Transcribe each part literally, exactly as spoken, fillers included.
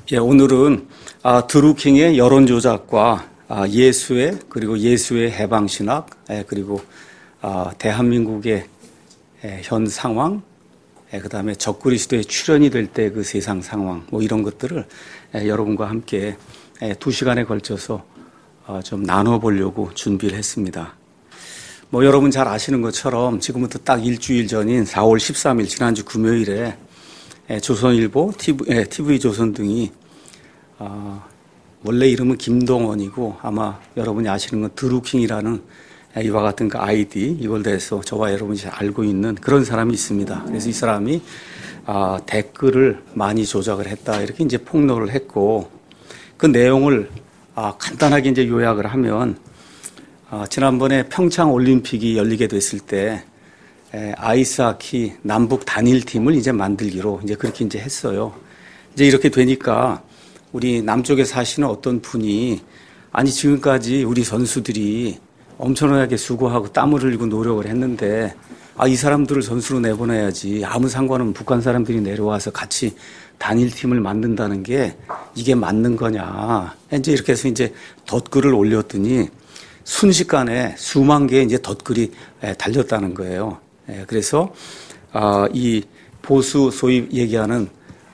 예, 오늘은 아, 드루킹의 여론 조작과 아, 예수의 그리고 예수의 해방 신학 예, 그리고 아, 대한민국의 예, 현 상황, 예, 그다음에 적그리스도의 출현이 될 때 그 세상 상황, 뭐 이런 것들을 예, 여러분과 함께 예, 두 시간에 걸쳐서 어, 좀 나눠보려고 준비를 했습니다. 뭐 여러분 잘 아시는 것처럼 지금부터 딱 일주일 전인 사월 십삼일 지난주 금요일에 예, 조선일보, 티비, 예, 티비조선 등이 어, 원래 이름은 김동원이고 아마 여러분이 아시는 건 드루킹이라는 예, 이와 같은 그 아이디 이걸 대해서 저와 여러분이 잘 알고 있는 그런 사람이 있습니다. 그래서 이 사람이 어, 댓글을 많이 조작을 했다 이렇게 이제 폭로를 했고 그 내용을 어, 간단하게 이제 요약을 하면 어, 지난번에 평창 올림픽이 열리게 됐을 때 에, 아이스하키 남북 단일팀을 이제 만들기로 이제 그렇게 이제 했어요. 이제 이렇게 되니까 우리 남쪽에 사시는 어떤 분이 아니 지금까지 우리 선수들이 엄청나게 수고하고 땀을 흘리고 노력을 했는데 아, 이 사람들을 선수로 내보내야지 아무 상관없는 북한 사람들이 내려와서 같이 단일팀을 만든다는 게 이게 맞는 거냐. 이제 이렇게 해서 이제 덧글을 올렸더니 순식간에 수만 개의 이제 덧글이 달렸다는 거예요. 그래서 이 보수 소위 얘기하는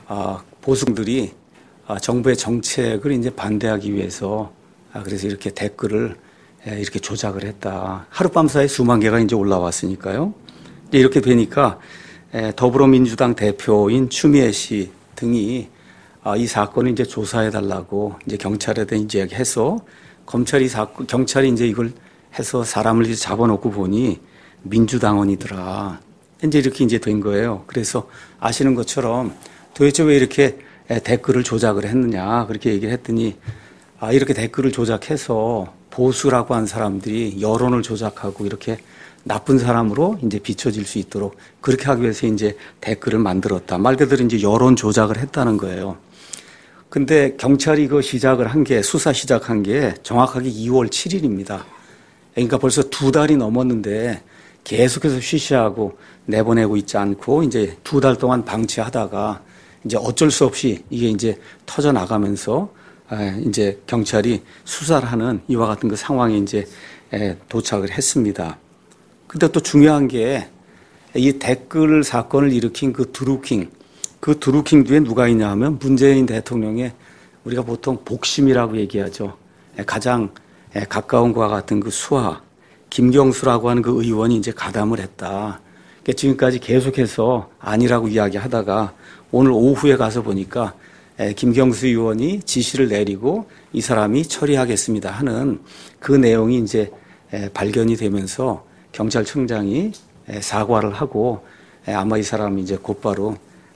보수들이 정부의 정책을 이제 반대하기 위해서 그래서 이렇게 댓글을 이렇게 조작을 했다. 하룻밤 사이에 수만 개가 이제 올라왔으니까요. 이렇게 되니까 더불어민주당 대표인 추미애 씨 등이 이 사건을 이제 조사해 달라고 이제 경찰에다 이제 해서 검찰이 사건, 경찰이 이제 이걸 해서 사람을 이제 잡아놓고 보니 민주당원이더라. 이제 이렇게 이제 된 거예요. 그래서 아시는 것처럼 도대체 왜 이렇게 댓글을 조작을 했느냐. 그렇게 얘기를 했더니 아, 이렇게 댓글을 조작해서 보수라고 한 사람들이 여론을 조작하고 이렇게 나쁜 사람으로 이제 비춰질 수 있도록 그렇게 하기 위해서 이제 댓글을 만들었다. 말 그대로 이제 여론 조작을 했다는 거예요. 근데 경찰이 그 시작을 한 게, 수사 시작한 게 정확하게 이월 칠일입니다. 그러니까 벌써 두 달이 넘었는데 계속해서 쉬쉬하고 내보내고 있지 않고 이제 두 달 동안 방치하다가 이제 어쩔 수 없이 이게 이제 터져 나가면서 이제 경찰이 수사를 하는 이와 같은 그 상황에 이제 도착을 했습니다. 근데 또 중요한 게 이 댓글 사건을 일으킨 그 드루킹, 그 드루킹 뒤에 누가 있냐 하면 문재인 대통령의 우리가 보통 복심이라고 얘기하죠. 가장 가까운 것과 같은 그 수하, 김경수라고 하는 그 의원이 이제 가담을 했다. 그러니까 지금까지 계속해서 아니라고 이야기하다가 오늘 오후에 가서 보니까 김경수 의원이 지시를 내리고 이 사람이 처리하겠습니다 하는 그 내용이 이제 발견이 되면서 경찰청장이 사과를 하고 아마 이 사람이 이제 곧바로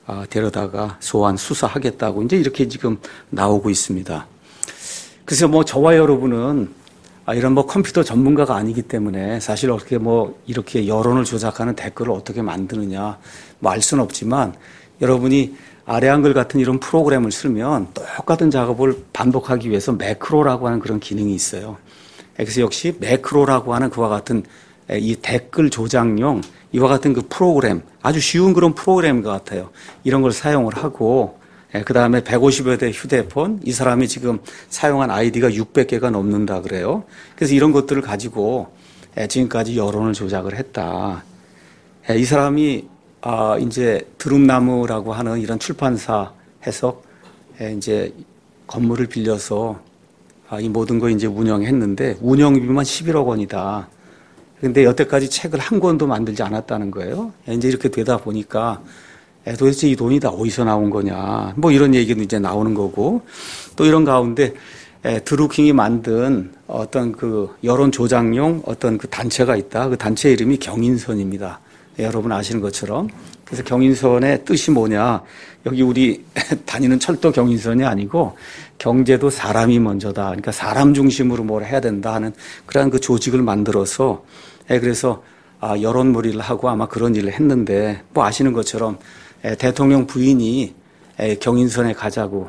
데려다가 소환 수사하겠다고 이제 이렇게 지금 나오고 있습니다. 그래서 뭐 저와 여러분은 이런 뭐 컴퓨터 전문가가 아니기 때문에 사실 어떻게 뭐 이렇게 여론을 조작하는 댓글을 어떻게 만드느냐 뭐 알 수는 없지만 여러분이 아래 한글 같은 이런 프로그램을 쓰면 똑같은 작업을 반복하기 위해서 매크로라고 하는 그런 기능이 있어요. 그래서 역시 매크로라고 하는 그와 같은 이 댓글 조작용 이와 같은 그 프로그램 아주 쉬운 그런 프로그램 같아요. 이런 걸 사용을 하고 그 다음에 백오십여 대 휴대폰 이 사람이 지금 사용한 아이디가 육백 개가 넘는다 그래요. 그래서 이런 것들을 가지고 지금까지 여론을 조작을 했다. 이 사람이 아 이제 드rum나무라고 하는 이런 출판사 해석 이제 건물을 빌려서 이 모든 거 이제 운영했는데 운영비만 십일억 원이다. 근데 여태까지 책을 한 권도 만들지 않았다는 거예요. 이제 이렇게 되다 보니까 도대체 이 돈이 다 어디서 나온 거냐. 뭐 이런 얘기도 이제 나오는 거고 또 이런 가운데 드루킹이 만든 어떤 그 여론 조작용 어떤 그 단체가 있다. 그 단체 이름이 경인선입니다. 여러분 아시는 것처럼. 그래서 경인선의 뜻이 뭐냐. 여기 우리 다니는 철도 경인선이 아니고 경제도 사람이 먼저다. 그러니까 사람 중심으로 뭘 해야 된다 하는 그러한 그 조직을 만들어서 그래서 여론몰이를 하고 아마 그런 일을 했는데 뭐 아시는 것처럼 대통령 부인이 경인선에 가자고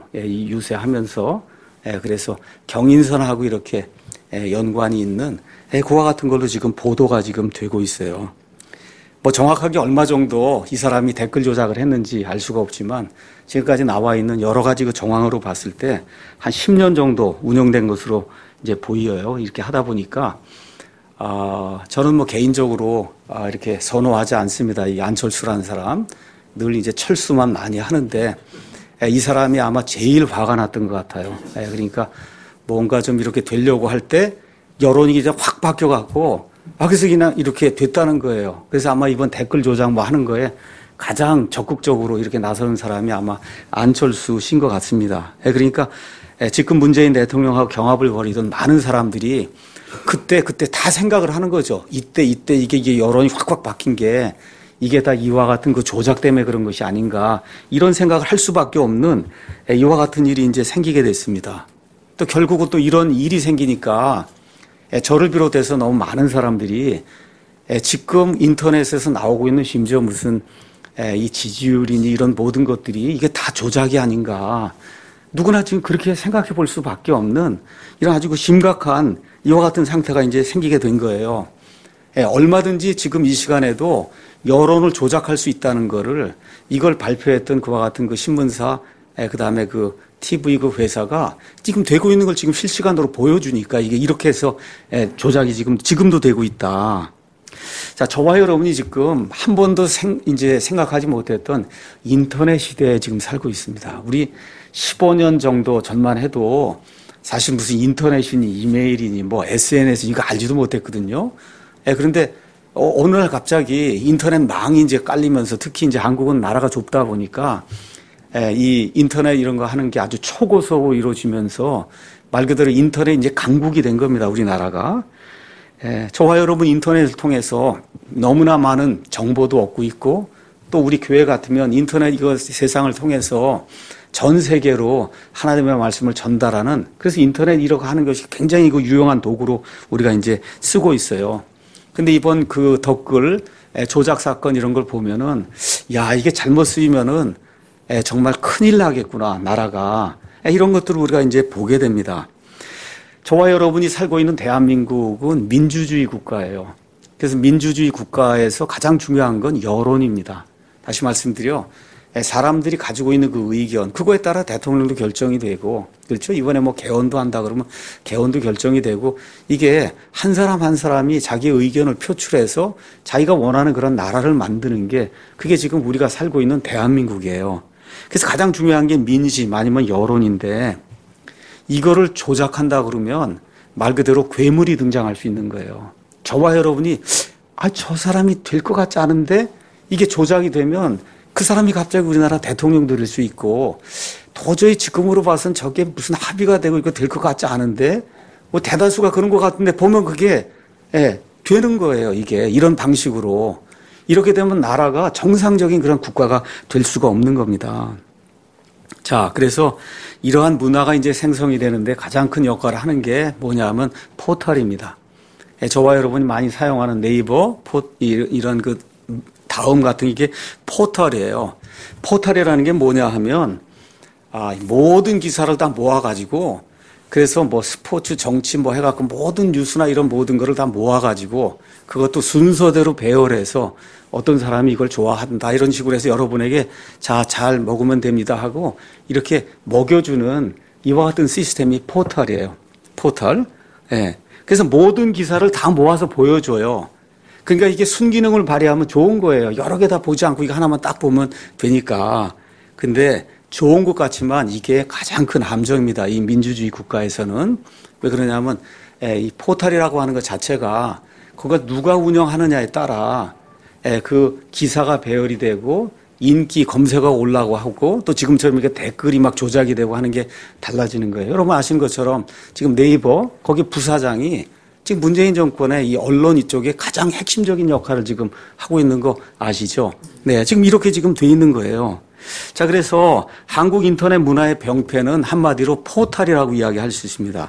유세하면서 그래서 경인선하고 이렇게 연관이 있는 그와 같은 걸로 지금 보도가 지금 되고 있어요. 뭐 정확하게 얼마 정도 이 사람이 댓글 조작을 했는지 알 수가 없지만 지금까지 나와 있는 여러 가지 그 정황으로 봤을 때 한 십 년 정도 운영된 것으로 이제 보여요. 이렇게 하다 보니까 아, 저는 뭐 개인적으로 아, 이렇게 선호하지 않습니다. 이 안철수라는 사람 늘 이제 철수만 많이 하는데 이 사람이 아마 제일 화가 났던 것 같아요. 그러니까 뭔가 좀 이렇게 되려고 할 때 여론이 이제 확 바뀌어갖고 아, 그래서 그냥 이렇게 됐다는 거예요. 그래서 아마 이번 댓글 조작 뭐 하는 거에 가장 적극적으로 이렇게 나서는 사람이 아마 안철수 씨인 것 같습니다. 그러니까 지금 문재인 대통령하고 경합을 벌이던 많은 사람들이 그때 그때 다 생각을 하는 거죠. 이때 이때 이게, 이게 여론이 확확 바뀐 게 이게 다 이와 같은 그 조작 때문에 그런 것이 아닌가 이런 생각을 할 수밖에 없는 이와 같은 일이 이제 생기게 됐습니다. 또 결국은 또 이런 일이 생기니까 저를 비롯해서 너무 많은 사람들이 지금 인터넷에서 나오고 있는 심지어 무슨 이 지지율이니 이런 모든 것들이 이게 다 조작이 아닌가. 누구나 지금 그렇게 생각해 볼 수밖에 없는 이런 아주 심각한 이와 같은 상태가 이제 생기게 된 거예요. 얼마든지 지금 이 시간에도 여론을 조작할 수 있다는 거를 이걸 발표했던 그와 같은 그 신문사, 그 다음에 그 티비 그 회사가 지금 되고 있는 걸 지금 실시간으로 보여주니까 이게 이렇게 해서 조작이 지금, 지금도 되고 있다. 자, 저와 여러분이 지금 한 번도 생, 이제 생각하지 못했던 인터넷 시대에 지금 살고 있습니다. 우리 십오 년 정도 전만 해도 사실 무슨 인터넷이니 이메일이니 뭐 에스엔에스 이거 알지도 못했거든요. 예, 그런데 어, 어느 날 갑자기 인터넷 망이 이제 깔리면서 특히 이제 한국은 나라가 좁다 보니까 예, 이 인터넷 이런 거 하는 게 아주 초고속으로 이루어지면서 말 그대로 인터넷 이제 강국이 된 겁니다. 우리나라가. 예, 저와 여러분 인터넷을 통해서 너무나 많은 정보도 얻고 있고 또 우리 교회 같으면 인터넷 이거 세상을 통해서 전 세계로 하나님의 말씀을 전달하는 그래서 인터넷 이렇게 하는 것이 굉장히 그 유용한 도구로 우리가 이제 쓰고 있어요. 근데 이번 그 댓글 조작 사건 이런 걸 보면은 야, 이게 잘못 쓰이면은 정말 큰일 나겠구나, 나라가. 이런 것들을 우리가 이제 보게 됩니다. 저와 여러분이 살고 있는 대한민국은 민주주의 국가예요. 그래서 민주주의 국가에서 가장 중요한 건 여론입니다. 다시 말씀드려 사람들이 가지고 있는 그 의견 그거에 따라 대통령도 결정이 되고 그렇죠. 이번에 뭐 개헌도 한다 그러면 개헌도 결정이 되고 이게 한 사람 한 사람이 자기 의견을 표출해서 자기가 원하는 그런 나라를 만드는 게 그게 지금 우리가 살고 있는 대한민국이에요. 그래서 가장 중요한 게 민심 아니면 여론인데 이거를 조작한다 그러면 말 그대로 괴물이 등장할 수 있는 거예요. 저와 여러분이 아, 저 사람이 될 것 같지 않은데 이게 조작이 되면 그 사람이 갑자기 우리나라 대통령도 될 수 있고 도저히 지금으로 봐서는 저게 무슨 합의가 되고 이거 될 것 같지 않은데 뭐 대다수가 그런 것 같은데 보면 그게 예, 되는 거예요. 이게 이런 방식으로 이렇게 되면 나라가 정상적인 그런 국가가 될 수가 없는 겁니다. 자, 그래서 이러한 문화가 이제 생성이 되는데 가장 큰 역할을 하는 게 뭐냐면 포털입니다. 예, 저와 여러분이 많이 사용하는 네이버, 포, 이런 그 다음 같은 이게 포털이에요. 포털이라는 게 뭐냐 하면 아, 모든 기사를 다 모아가지고 그래서 뭐 스포츠, 정치 뭐 해갖고 모든 뉴스나 이런 모든 거를 다 모아가지고 그것도 순서대로 배열해서 어떤 사람이 이걸 좋아한다 이런 식으로 해서 여러분에게 자, 잘 먹으면 됩니다 하고 이렇게 먹여주는 이와 같은 시스템이 포털이에요. 포털. 예. 그래서 모든 기사를 다 모아서 보여줘요. 그러니까 이게 순기능을 발휘하면 좋은 거예요. 여러 개 다 보지 않고 이거 하나만 딱 보면 되니까. 근데 좋은 것 같지만 이게 가장 큰 함정입니다. 이 민주주의 국가에서는. 왜 그러냐면 이 포털이라고 하는 것 자체가 그걸 누가 운영하느냐에 따라 그 기사가 배열이 되고 인기 검색어가 올라가고 하고 또 지금처럼 이렇게 댓글이 막 조작이 되고 하는 게 달라지는 거예요. 여러분 아시는 것처럼 지금 네이버 거기 부사장이 지금 문재인 정권의 이 언론 이쪽에 가장 핵심적인 역할을 지금 하고 있는 거 아시죠? 네, 지금 이렇게 지금 돼 있는 거예요. 자, 그래서 한국 인터넷 문화의 병폐는 한마디로 포탈이라고 이야기할 수 있습니다.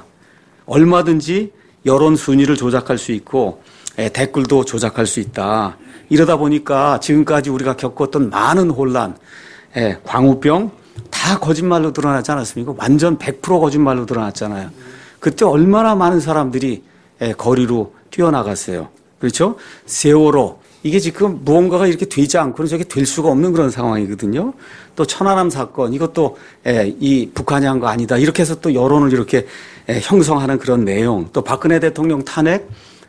얼마든지 여론 순위를 조작할 수 있고 에, 댓글도 조작할 수 있다. 이러다 보니까 지금까지 우리가 겪었던 많은 혼란, 에, 광우병 다 거짓말로 드러나지 않았습니까? 완전 백 퍼센트 거짓말로 드러났잖아요. 그때 얼마나 많은 사람들이 에, 거리로 뛰어나갔어요. 그렇죠? 세월호 이게 지금 무언가가 이렇게 되지 않고는 저게 될 수가 없는 그런 상황이거든요. 또 천안함 사건 이것도 이 북한이 한 거 아니다. 이렇게 해서 또 여론을 이렇게 형성하는 그런 내용. 또 박근혜 대통령 탄핵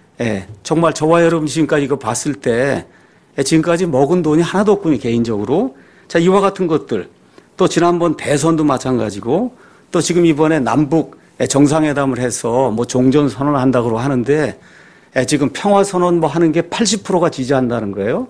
정말 저와 여러분 지금까지 이거 봤을 때 지금까지 먹은 돈이 하나도 없군요. 개인적으로. 자, 이와 같은 것들. 또 지난번 대선도 마찬가지고 또 지금 이번에 남북 정상회담을 해서 뭐 종전 선언을 한다고 하는데 지금 평화선언 뭐 하는 게 팔십 퍼센트가 지지한다는 거예요.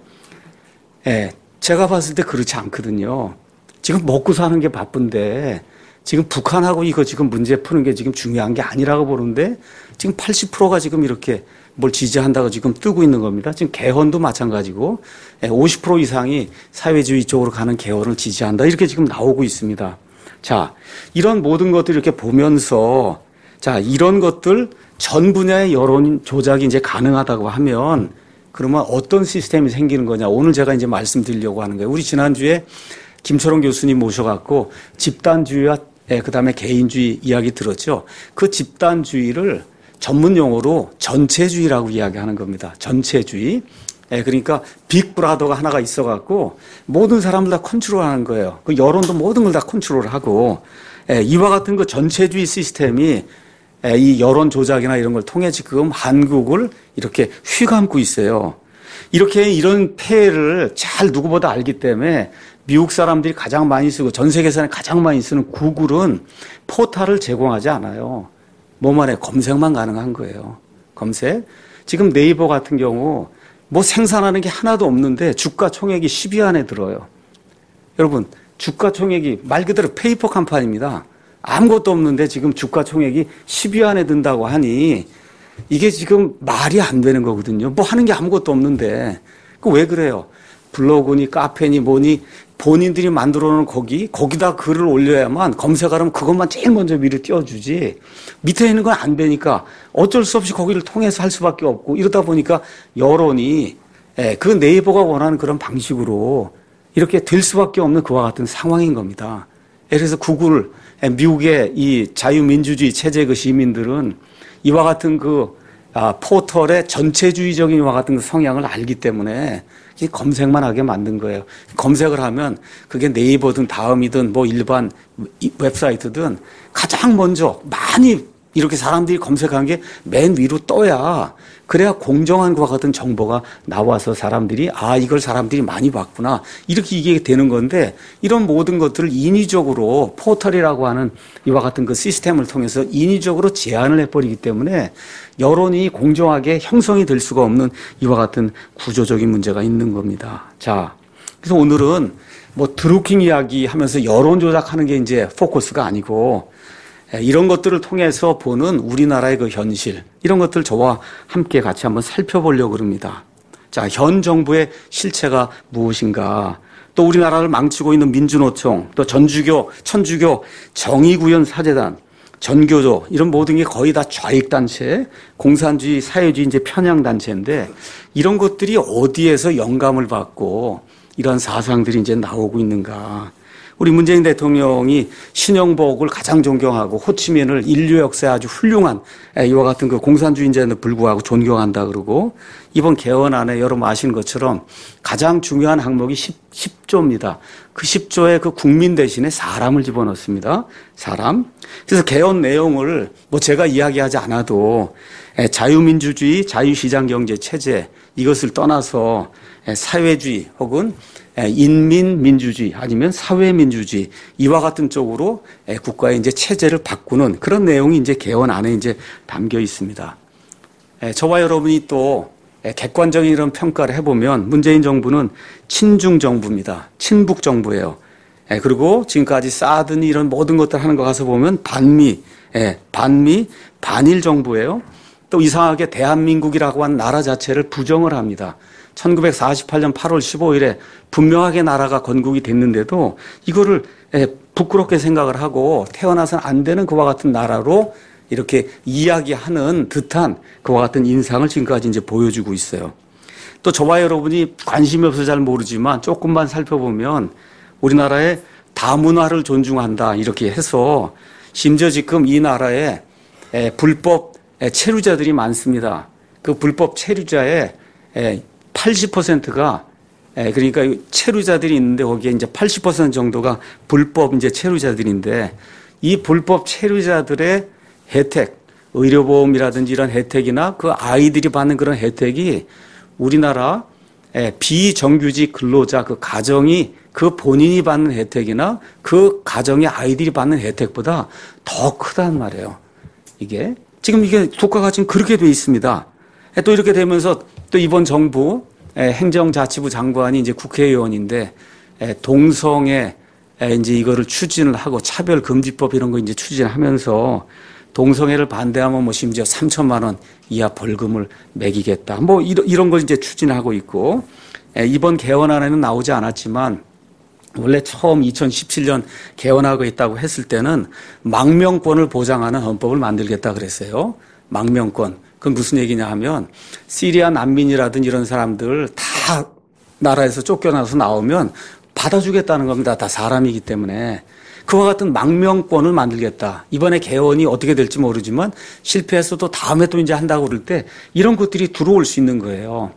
예, 제가 봤을 때 그렇지 않거든요. 지금 먹고 사는 게 바쁜데 지금 북한하고 이거 지금 문제 푸는 게 지금 중요한 게 아니라고 보는데 지금 팔십 퍼센트가 지금 이렇게 뭘 지지한다고 지금 뜨고 있는 겁니다. 지금 개헌도 마찬가지고 오십 퍼센트 이상이 사회주의 쪽으로 가는 개헌을 지지한다. 이렇게 지금 나오고 있습니다. 자, 이런 모든 것들 이렇게 보면서 자, 이런 것들 전 분야의 여론 조작이 이제 가능하다고 하면 그러면 어떤 시스템이 생기는 거냐. 오늘 제가 이제 말씀드리려고 하는 거예요. 우리 지난주에 김철원 교수님 모셔갖고 집단주의와 그다음에 개인주의 이야기 들었죠. 그 집단주의를 전문 용어로 전체주의라고 이야기하는 겁니다. 전체주의. 그러니까 빅브라더가 하나가 있어갖고 모든 사람들 다 컨트롤하는 거예요. 그 여론도 모든 걸 다 컨트롤하고 이와 같은 그 전체주의 시스템이 이 여론 조작이나 이런 걸 통해 지금 한국을 이렇게 휘감고 있어요. 이렇게 이런 폐해를 잘 누구보다 알기 때문에 미국 사람들이 가장 많이 쓰고 전 세계에서는 가장 많이 쓰는 구글은 포탈을 제공하지 않아요. 뭐만 해 검색만 가능한 거예요. 검색. 지금 네이버 같은 경우 뭐 생산하는 게 하나도 없는데 주가 총액이 십 위 안에 들어요. 여러분 주가 총액이 말 그대로 페이퍼 컴퍼니입니다. 아무것도 없는데 지금 주가 총액이 십 위 안에 든다고 하니 이게 지금 말이 안 되는 거거든요. 뭐 하는 게 아무것도 없는데. 그 왜 그래요? 블로그니 카페니 뭐니 본인들이 만들어 놓은 거기, 거기다 글을 올려야만 검색하려면 그것만 제일 먼저 위로 띄워주지. 밑에 있는 건 안 되니까 어쩔 수 없이 거기를 통해서 할 수밖에 없고 이러다 보니까 여론이 그 네이버가 원하는 그런 방식으로 이렇게 될 수밖에 없는 그와 같은 상황인 겁니다. 그래서 구글, 미국의 이 자유민주주의 체제 그 시민들은 이와 같은 그 포털의 전체주의적인 이와 같은 그 성향을 알기 때문에 검색만 하게 만든 거예요. 검색을 하면 그게 네이버든 다음이든 뭐 일반 웹사이트든 가장 먼저 많이 이렇게 사람들이 검색한 게 맨 위로 떠야 그래야 공정한 것과 같은 정보가 나와서 사람들이 아 이걸 사람들이 많이 봤구나 이렇게 이게 되는 건데 이런 모든 것들을 인위적으로 포털이라고 하는 이와 같은 그 시스템을 통해서 인위적으로 제한을 해버리기 때문에 여론이 공정하게 형성이 될 수가 없는 이와 같은 구조적인 문제가 있는 겁니다. 자, 그래서 오늘은 뭐 드루킹 이야기 하면서 여론 조작하는 게 이제 포커스가 아니고 이런 것들을 통해서 보는 우리나라의 그 현실, 이런 것들 저와 함께 같이 한번 살펴보려고 합니다. 자, 현 정부의 실체가 무엇인가? 또 우리나라를 망치고 있는 민주노총, 또 전주교, 천주교, 정의구현 사재단, 전교조, 이런 모든 게 거의 다 좌익단체, 공산주의, 사회주의 이제 편향단체인데 이런 것들이 어디에서 영감을 받고 이런 사상들이 이제 나오고 있는가? 우리 문재인 대통령이 신영복을 가장 존경하고 호치민을 인류 역사에 아주 훌륭한 이와 같은 그 공산주의인자에도 불구하고 존경한다 그러고 이번 개헌안에 여러분 아시는 것처럼 가장 중요한 항목이 십 조입니다. 그 십 조에 그 국민 대신에 사람을 집어넣습니다. 사람. 그래서 개헌 내용을 뭐 제가 이야기하지 않아도 자유민주주의, 자유시장경제 체제 이것을 떠나서 사회주의 혹은 인민민주주의 아니면 사회민주주의 이와 같은 쪽으로 국가의 이제 체제를 바꾸는 그런 내용이 이제 개헌 안에 이제 담겨 있습니다. 저와 여러분이 또 객관적인 이런 평가를 해보면 문재인 정부는 친중 정부입니다. 친북 정부예요. 그리고 지금까지 쌓아둔 이런 모든 것들 하는 거 가서 보면 반미, 반미, 반일 정부예요. 또 이상하게 대한민국이라고 하는 나라 자체를 부정을 합니다. 천구백사십팔 년 팔월 십오일에 분명하게 나라가 건국이 됐는데도 이거를 부끄럽게 생각을 하고 태어나서는 안 되는 그와 같은 나라로 이렇게 이야기하는 듯한 그와 같은 인상을 지금까지 이제 보여주고 있어요. 또 저와 여러분이 관심이 없어서 잘 모르지만 조금만 살펴보면 우리나라의 다문화를 존중한다 이렇게 해서 심지어 지금 이 나라에 불법 체류자들이 많습니다. 그 불법 체류자의 팔십 퍼센트가 그러니까 체류자들이 있는데 거기에 이제 팔십 퍼센트 정도가 불법 이제 체류자들인데 이 불법 체류자들의 혜택, 의료보험이라든지 이런 혜택이나 그 아이들이 받는 그런 혜택이 우리나라 비정규직 근로자 그 가정이 그 본인이 받는 혜택이나 그 가정의 아이들이 받는 혜택보다 더 크단 말이에요. 이게 지금 이게 국가가 지금 그렇게 돼 있습니다. 또 이렇게 되면서 또 이번 정부 행정자치부 장관이 이제 국회의원인데 동성애 이제 이거를 추진을 하고 차별금지법 이런 거 이제 추진하면서 동성애를 반대하면 뭐 심지어 삼천만 원 이하 벌금을 매기겠다. 뭐 이런 이런 걸 이제 추진하고 있고 이번 개헌안에는 나오지 않았지만 원래 처음 이천십칠 년 개헌하고 있다고 했을 때는 망명권을 보장하는 헌법을 만들겠다 그랬어요. 망명권. 그건 무슨 얘기냐 하면 시리아 난민이라든지 이런 사람들 다 나라에서 쫓겨나서 나오면 받아주겠다는 겁니다. 다 사람이기 때문에. 그와 같은 망명권을 만들겠다. 이번에 개헌이 어떻게 될지 모르지만 실패했어도 다음에 또 이제 한다고 그럴 때 이런 것들이 들어올 수 있는 거예요.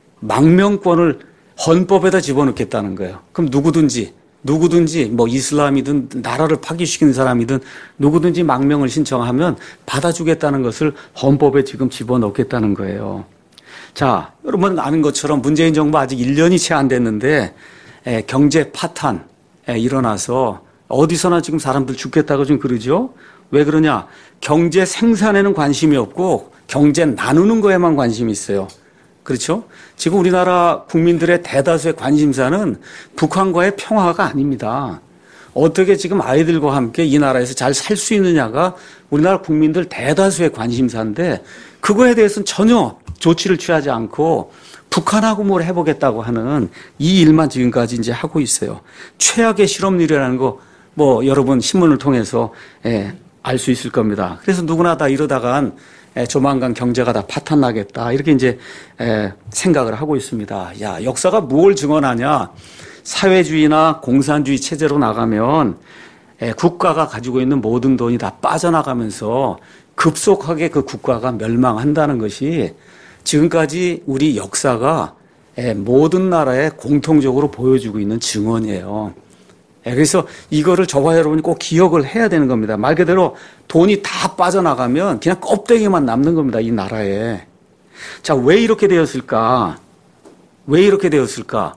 망명권을 헌법에다 집어넣겠다는 거예요. 그럼 누구든지 누구든지 뭐 이슬람이든 나라를 파괴시키는 사람이든 누구든지 망명을 신청하면 받아주겠다는 것을 헌법에 지금 집어넣겠다는 거예요. 자, 여러분 아는 것처럼 문재인 정부 아직 일 년이 채 안 됐는데 에, 경제 파탄 에, 일어나서 어디서나 지금 사람들 죽겠다고 지금 그러죠. 왜 그러냐? 경제 생산에는 관심이 없고 경제 나누는 거에만 관심이 있어요. 그렇죠? 지금 우리나라 국민들의 대다수의 관심사는 북한과의 평화가 아닙니다. 어떻게 지금 아이들과 함께 이 나라에서 잘 살 수 있느냐가 우리나라 국민들 대다수의 관심사인데 그거에 대해서는 전혀 조치를 취하지 않고 북한하고 뭘 해보겠다고 하는 이 일만 지금까지 이제 하고 있어요. 최악의 실업률이라는 거 뭐 여러분 신문을 통해서 예, 알 수 있을 겁니다. 그래서 누구나 다 이러다간 예, 조만간 경제가 다 파탄 나겠다 이렇게 이제 예, 생각을 하고 있습니다. 야, 역사가 뭘 증언하냐? 사회주의나 공산주의 체제로 나가면 예, 국가가 가지고 있는 모든 돈이 다 빠져나가면서 급속하게 그 국가가 멸망한다는 것이 지금까지 우리 역사가 예, 모든 나라에 공통적으로 보여주고 있는 증언이에요. 그래서 이거를 저와 여러분이 꼭 기억을 해야 되는 겁니다. 말 그대로 돈이 다 빠져나가면 그냥 껍데기만 남는 겁니다. 이 나라에. 자, 왜 이렇게 되었을까? 왜 이렇게 되었을까?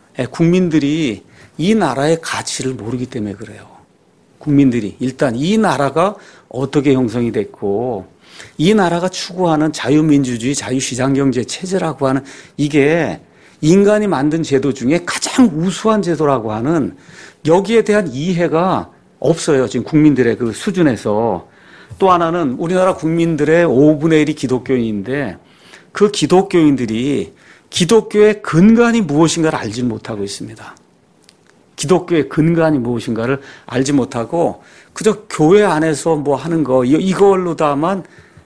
국민들이 이 나라의 가치를 모르기 때문에 그래요. 국민들이 일단 이 나라가 어떻게 형성이 됐고 이 나라가 추구하는 자유민주주의, 자유시장경제 체제라고 하는 이게 인간이 만든 제도 중에 가장 우수한 제도라고 하는 여기에 대한 이해가 없어요. 지금 국민들의 그 수준에서. 또 하나는 우리나라 국민들의 오분의 일이 기독교인인데 그 기독교인들이 기독교의 근간이 무엇인가를 알지 못하고 있습니다. 기독교의 근간이 무엇인가를 알지 못하고 그저 교회 안에서 뭐 하는 거 이걸로 다만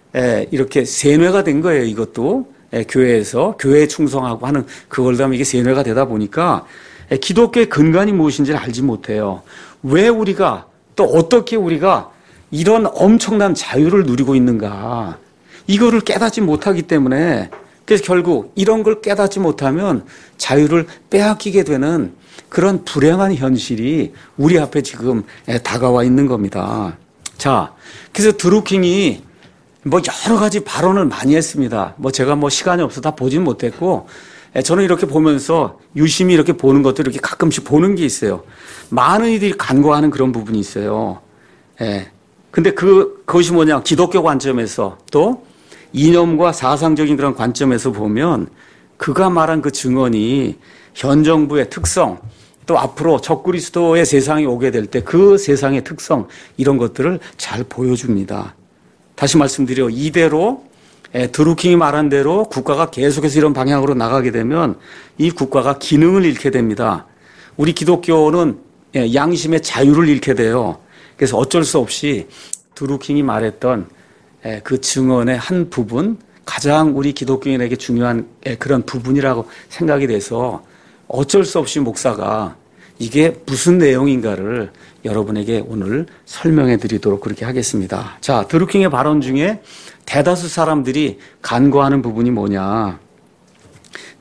이렇게 세뇌가 된 거예요. 이것도 교회에서 교회에 충성하고 하는 그걸 다면 이게 세뇌가 되다 보니까 기독교의 근간이 무엇인지를 알지 못해요. 왜 우리가 또 어떻게 우리가 이런 엄청난 자유를 누리고 있는가 이거를 깨닫지 못하기 때문에 그래서 결국 이런 걸 깨닫지 못하면 자유를 빼앗기게 되는 그런 불행한 현실이 우리 앞에 지금 다가와 있는 겁니다. 자, 그래서 드루킹이 뭐 여러 가지 발언을 많이 했습니다. 뭐 제가 뭐 시간이 없어서 다 보진 못했고 저는 이렇게 보면서 유심히 이렇게 보는 것도 이렇게 가끔씩 보는 게 있어요. 많은 이들이 간과하는 그런 부분이 있어요. 예. 근데 그, 그것이 뭐냐. 기독교 관점에서 또 이념과 사상적인 그런 관점에서 보면 그가 말한 그 증언이 현 정부의 특성 또 앞으로 적그리스도의 세상이 오게 될 때 그 세상의 특성 이런 것들을 잘 보여줍니다. 다시 말씀드려 이대로 드루킹이 말한 대로 국가가 계속해서 이런 방향으로 나가게 되면 이 국가가 기능을 잃게 됩니다. 우리 기독교는 양심의 자유를 잃게 돼요. 그래서 어쩔 수 없이 드루킹이 말했던 그 증언의 한 부분, 가장 우리 기독교인에게 중요한 그런 부분이라고 생각이 돼서 어쩔 수 없이 목사가 이게 무슨 내용인가를 여러분에게 오늘 설명해 드리도록 그렇게 하겠습니다. 자, 드루킹의 발언 중에 대다수 사람들이 간과하는 부분이 뭐냐.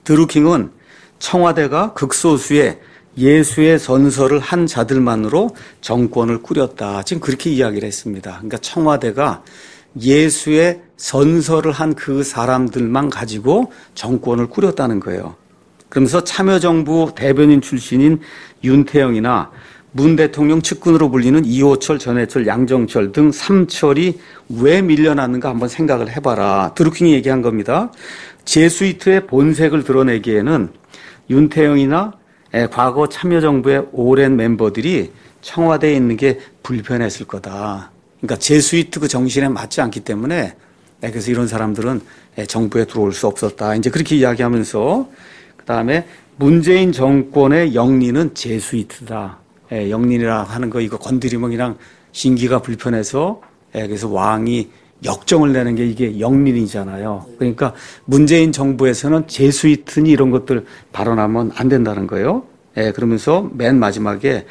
드루킹은 청와대가 극소수의 예수의 선서를 한 자들만으로 정권을 꾸렸다. 지금 그렇게 이야기를 했습니다. 그러니까 청와대가 예수의 선서를 한 그 사람들만 가지고 정권을 꾸렸다는 거예요. 그러면서 참여정부 대변인 출신인 윤태영이나 문 대통령 측근으로 불리는 이호철, 전해철, 양정철 등 삼철이 왜 밀려났는가 한번 생각을 해봐라. 드루킹이 얘기한 겁니다. 제수이트의 본색을 드러내기에는 윤태영이나 과거 참여정부의 오랜 멤버들이 청와대에 있는 게 불편했을 거다. 그러니까 제수이트 그 정신에 맞지 않기 때문에 그래서 이런 사람들은 정부에 들어올 수 없었다. 이제 그렇게 이야기하면서 그다음에 문재인 정권의 영리는 제수이트다. 영린이라 하는 거 이거 건드리면 그냥 신기가 불편해서 그래서 왕이 역정을 내는 게 이게 영린이잖아요. 그러니까 문재인 정부에서는 제수이트니 이런 것들 발언하면 안 된다는 거예요. 그러면서 맨 마지막에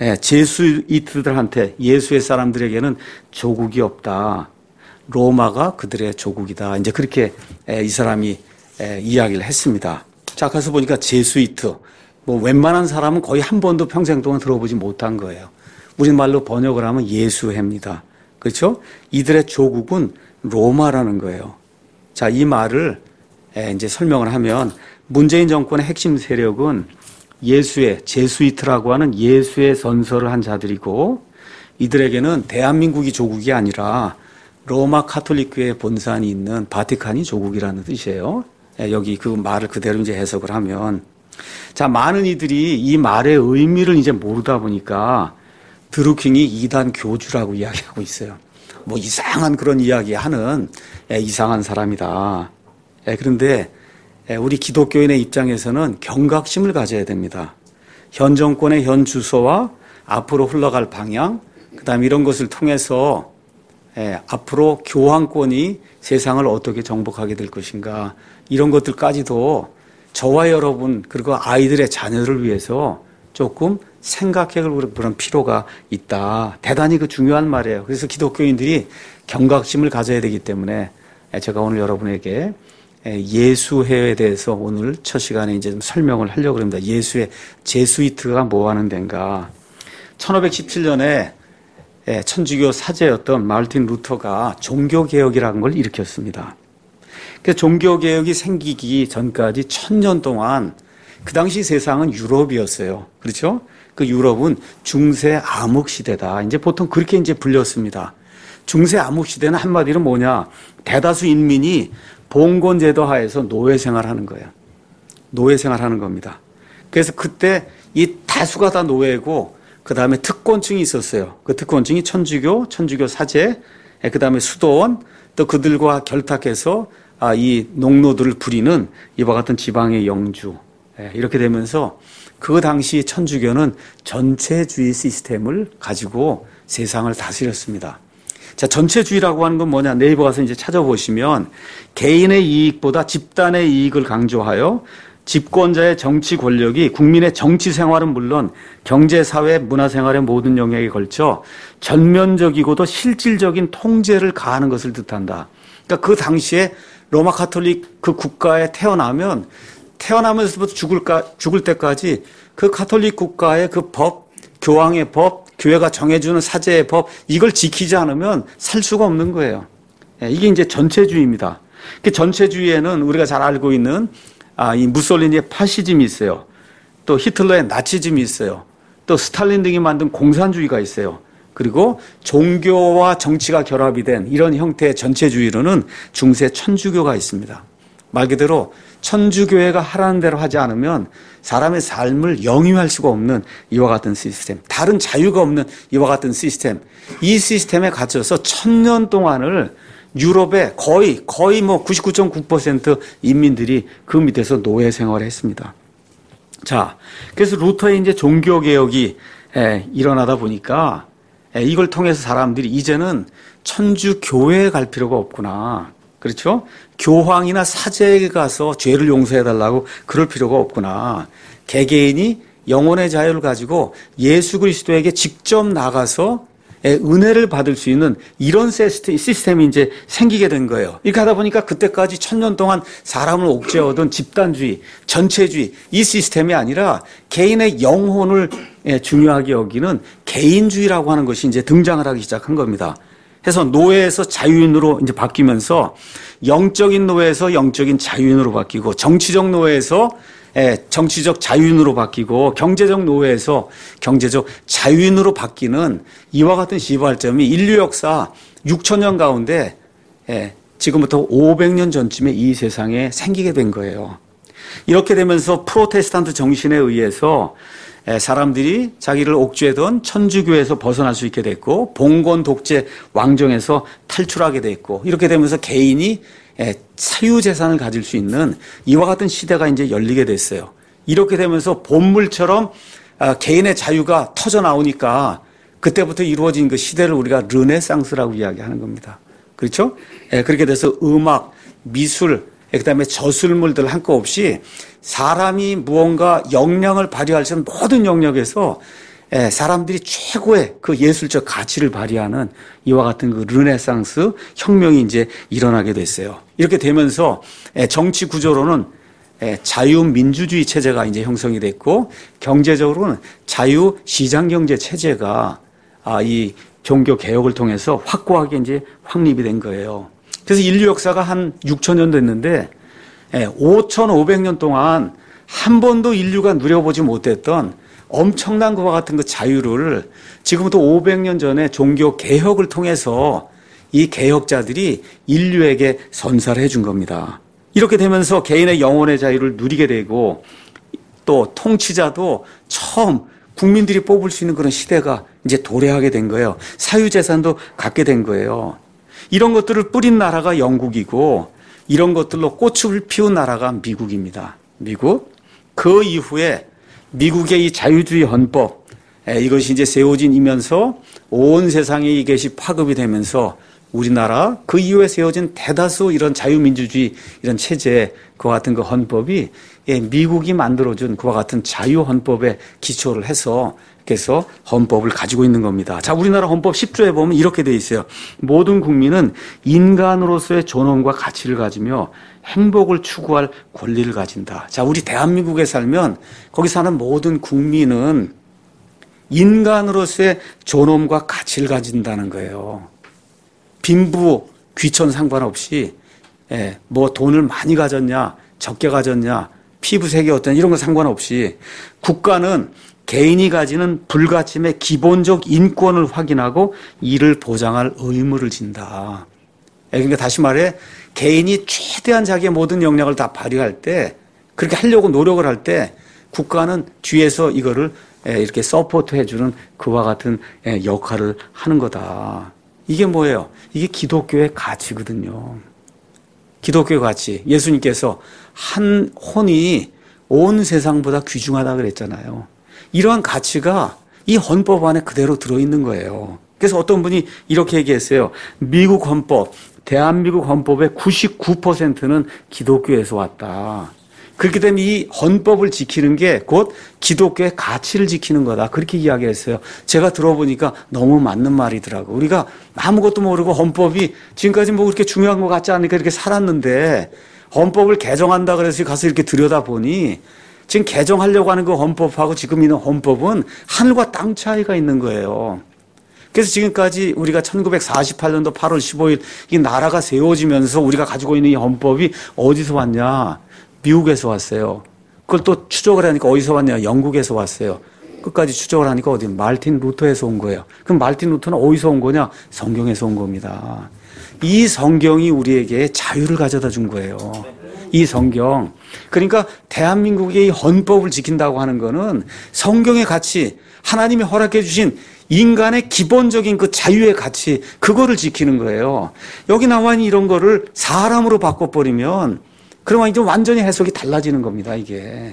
제수이트들한테 예수의 사람들에게는 조국이 없다. 로마가 그들의 조국이다. 이제 그렇게 이 사람이 이야기를 했습니다. 자, 가서 보니까 제수이트. 뭐 웬만한 사람은 거의 한 번도 평생 동안 들어보지 못한 거예요. 우리말로 번역을 하면 예수회입니다. 그렇죠? 이들의 조국은 로마라는 거예요. 자, 이 말을 이제 설명을 하면 문재인 정권의 핵심 세력은 예수의 제수이트라고 하는 예수의 선서를 한 자들이고 이들에게는 대한민국이 조국이 아니라 로마 카톨릭교회 본산이 있는 바티칸이 조국이라는 뜻이에요. 여기 그 말을 그대로 이제 해석을 하면 자, 많은 이들이 이 말의 의미를 이제 모르다 보니까 드루킹이 이단 교주라고 이야기하고 있어요. 뭐 이상한 그런 이야기 하는 이상한 사람이다. 그런데 우리 기독교인의 입장에서는 경각심을 가져야 됩니다. 현 정권의 현 주소와 앞으로 흘러갈 방향, 그다음에 이런 것을 통해서 앞으로 교황권이 세상을 어떻게 정복하게 될 것인가 이런 것들까지도 저와 여러분 그리고 아이들의 자녀를 위해서 조금 생각해 볼 그런 필요가 있다. 대단히 그 중요한 말이에요. 그래서 기독교인들이 경각심을 가져야 되기 때문에 제가 오늘 여러분에게 예수회에 대해서 오늘 첫 시간에 이제 좀 설명을 하려고 합니다. 예수의 제수이트가 뭐 하는 데인가. 천오백십칠 년에 천주교 사제였던 마르틴 루터가 종교개혁이라는 걸 일으켰습니다. 그 종교개혁이 생기기 전까지 천년 동안 그 당시 세상은 유럽이었어요. 그렇죠? 그 유럽은 중세 암흑 시대다. 이제 보통 그렇게 이제 불렸습니다. 중세 암흑 시대는 한마디로 뭐냐? 대다수 인민이 봉건 제도 하에서 노예 생활하는 거예요. 노예 생활하는 겁니다. 그래서 그때 이 다수가 다 노예고 그 다음에 특권층이 있었어요. 그 특권층이 천주교, 천주교 사제, 그 다음에 수도원, 또 그들과 결탁해서 아, 이 농노들을 부리는 이와 같은 지방의 영주. 이렇게 되면서 그 당시 천주교는 전체주의 시스템을 가지고 세상을 다스렸습니다. 자, 전체주의라고 하는 건 뭐냐? 네이버 가서 이제 찾아보시면 개인의 이익보다 집단의 이익을 강조하여 집권자의 정치 권력이 국민의 정치 생활은 물론 경제, 사회, 문화 생활의 모든 영역에 걸쳐 전면적이고도 실질적인 통제를 가하는 것을 뜻한다. 그러니까 그 당시에 로마 카톨릭 그 국가에 태어나면 태어나면서부터 죽을까, 죽을 때까지 그 카톨릭 국가의 그 법, 교황의 법, 교회가 정해주는 사제의 법, 이걸 지키지 않으면 살 수가 없는 거예요. 이게 이제 전체주의입니다. 그 전체주의에는 우리가 잘 알고 있는 아, 이 무솔리니의 파시즘이 있어요. 또 히틀러의 나치즘이 있어요. 또 스탈린 등이 만든 공산주의가 있어요. 그리고 종교와 정치가 결합이 된 이런 형태의 전체주의로는 중세 천주교가 있습니다. 말 그대로 천주교회가 하라는 대로 하지 않으면 사람의 삶을 영위할 수가 없는 이와 같은 시스템, 다른 자유가 없는 이와 같은 시스템, 이 시스템에 갇혀서 천년 동안을 유럽의 거의 거의 뭐 구십구 점 구 퍼센트 인민들이 그 밑에서 노예 생활을 했습니다. 자, 그래서 루터의 이제 종교 개혁이 일어나다 보니까 이걸 통해서 사람들이 이제는 천주 교회에 갈 필요가 없구나. 그렇죠? 교황이나 사제에게 가서 죄를 용서해달라고 그럴 필요가 없구나. 개개인이 영혼의 자유를 가지고 예수 그리스도에게 직접 나가서 은혜를 받을 수 있는 이런 시스템이 이제 생기게 된 거예요. 이렇게 하다 보니까 그때까지 천년 동안 사람을 옥죄어던 집단주의, 전체주의 이 시스템이 아니라 개인의 영혼을 중요하게 여기는 개인주의라고 하는 것이 이제 등장을 하기 시작한 겁니다. 그래서 노예에서 자유인으로 이제 바뀌면서 영적인 노예에서 영적인 자유인으로 바뀌고 정치적 노예에서 정치적 자유인으로 바뀌고 경제적 노예에서 경제적 자유인으로 바뀌는 이와 같은 시발점이 인류 역사 육천 년 가운데 지금부터 오백 년 전쯤에 이 세상에 생기게 된 거예요. 이렇게 되면서 프로테스탄트 정신에 의해서 사람들이 자기를 옥죄던 천주교에서 벗어날 수 있게 됐고 봉건 독재 왕정에서 탈출하게 됐고 이렇게 되면서 개인이 사유재산을 가질 수 있는 이와 같은 시대가 이제 열리게 됐어요. 이렇게 되면서 본물처럼 개인의 자유가 터져 나오니까 그때부터 이루어진 그 시대를 우리가 르네상스라고 이야기하는 겁니다. 그렇죠? 그렇게 돼서 음악, 미술, 그다음에 저술물들 한껏없이 사람이 무언가 역량을 발휘할 수 있는 모든 영역에서 사람들이 최고의 그 예술적 가치를 발휘하는 이와 같은 그 르네상스 혁명이 이제 일어나게 됐어요. 이렇게 되면서 정치 구조로는 자유민주주의 체제가 이제 형성이 됐고 경제적으로는 자유시장경제 체제가 이 종교 개혁을 통해서 확고하게 이제 확립이 된 거예요. 그래서 인류 역사가 한 육천 년 됐는데 오천오백 년 동안 한 번도 인류가 누려보지 못했던 엄청난 것과 같은 그 자유를 지금부터 오백 년 전에 종교 개혁을 통해서 이 개혁자들이 인류에게 선사를 해준 겁니다. 이렇게 되면서 개인의 영혼의 자유를 누리게 되고 또 통치자도 처음 국민들이 뽑을 수 있는 그런 시대가 이제 도래하게 된 거예요. 사유재산도 갖게 된 거예요. 이런 것들을 뿌린 나라가 영국이고 이런 것들로 꽃을 피운 나라가 미국입니다. 미국. 그 이후에 미국의 이 자유주의 헌법 이것이 이제 세워지면서 온 세상에 이것이 파급이 되면서 우리나라 그 이후에 세워진 대다수 이런 자유민주주의 이런 체제 그와 같은 그 헌법이 미국이 만들어준 그와 같은 자유헌법에 기초를 해서 그래서 헌법을 가지고 있는 겁니다. 자, 우리나라 헌법 십 조에 보면 이렇게 되어 있어요. 모든 국민은 인간으로서의 존엄과 가치를 가지며 행복을 추구할 권리를 가진다. 자, 우리 대한민국에 살면 거기 사는 모든 국민은 인간으로서의 존엄과 가치를 가진다는 거예요. 빈부, 귀천 상관없이 예, 뭐 돈을 많이 가졌냐, 적게 가졌냐, 피부색이 어떠냐 이런 거 상관없이 국가는 개인이 가지는 불가침의 기본적 인권을 확인하고 이를 보장할 의무를 진다. 그러니까 다시 말해 개인이 최대한 자기의 모든 역량을 다 발휘할 때 그렇게 하려고 노력을 할 때 국가는 뒤에서 이거를 이렇게 서포트 해주는 그와 같은 역할을 하는 거다. 이게 뭐예요? 이게 기독교의 가치거든요. 기독교의 가치. 예수님께서 한 혼이 온 세상보다 귀중하다 그랬잖아요. 이러한 가치가 이 헌법 안에 그대로 들어있는 거예요. 그래서 어떤 분이 이렇게 얘기했어요. 미국 헌법, 대한민국 헌법의 구십구 퍼센트는 기독교에서 왔다. 그렇기 때문에 이 헌법을 지키는 게 곧 기독교의 가치를 지키는 거다. 그렇게 이야기했어요. 제가 들어보니까 너무 맞는 말이더라고. 우리가 아무것도 모르고 헌법이 지금까지 뭐 그렇게 중요한 것 같지 않으니까 이렇게 살았는데 헌법을 개정한다 그래서 가서 이렇게 들여다보니 지금 개정하려고 하는 그 헌법하고 지금 있는 헌법은 하늘과 땅 차이가 있는 거예요. 그래서 지금까지 우리가 천구백사십팔 년도 팔월 십오일 이 나라가 세워지면서 우리가 가지고 있는 이 헌법이 어디서 왔냐? 미국에서 왔어요. 그걸 또 추적을 하니까 어디서 왔냐? 영국에서 왔어요. 끝까지 추적을 하니까 어디? 말틴 루터에서 온 거예요. 그럼 말틴 루터는 어디서 온 거냐? 성경에서 온 겁니다. 이 성경이 우리에게 자유를 가져다 준 거예요. 이 성경. 그러니까 대한민국의 이 헌법을 지킨다고 하는 거는 성경의 가치, 하나님이 허락해 주신 인간의 기본적인 그 자유의 가치, 그거를 지키는 거예요. 여기 나와 있는 이런 거를 사람으로 바꿔버리면 그러면 이제 완전히 해석이 달라지는 겁니다, 이게.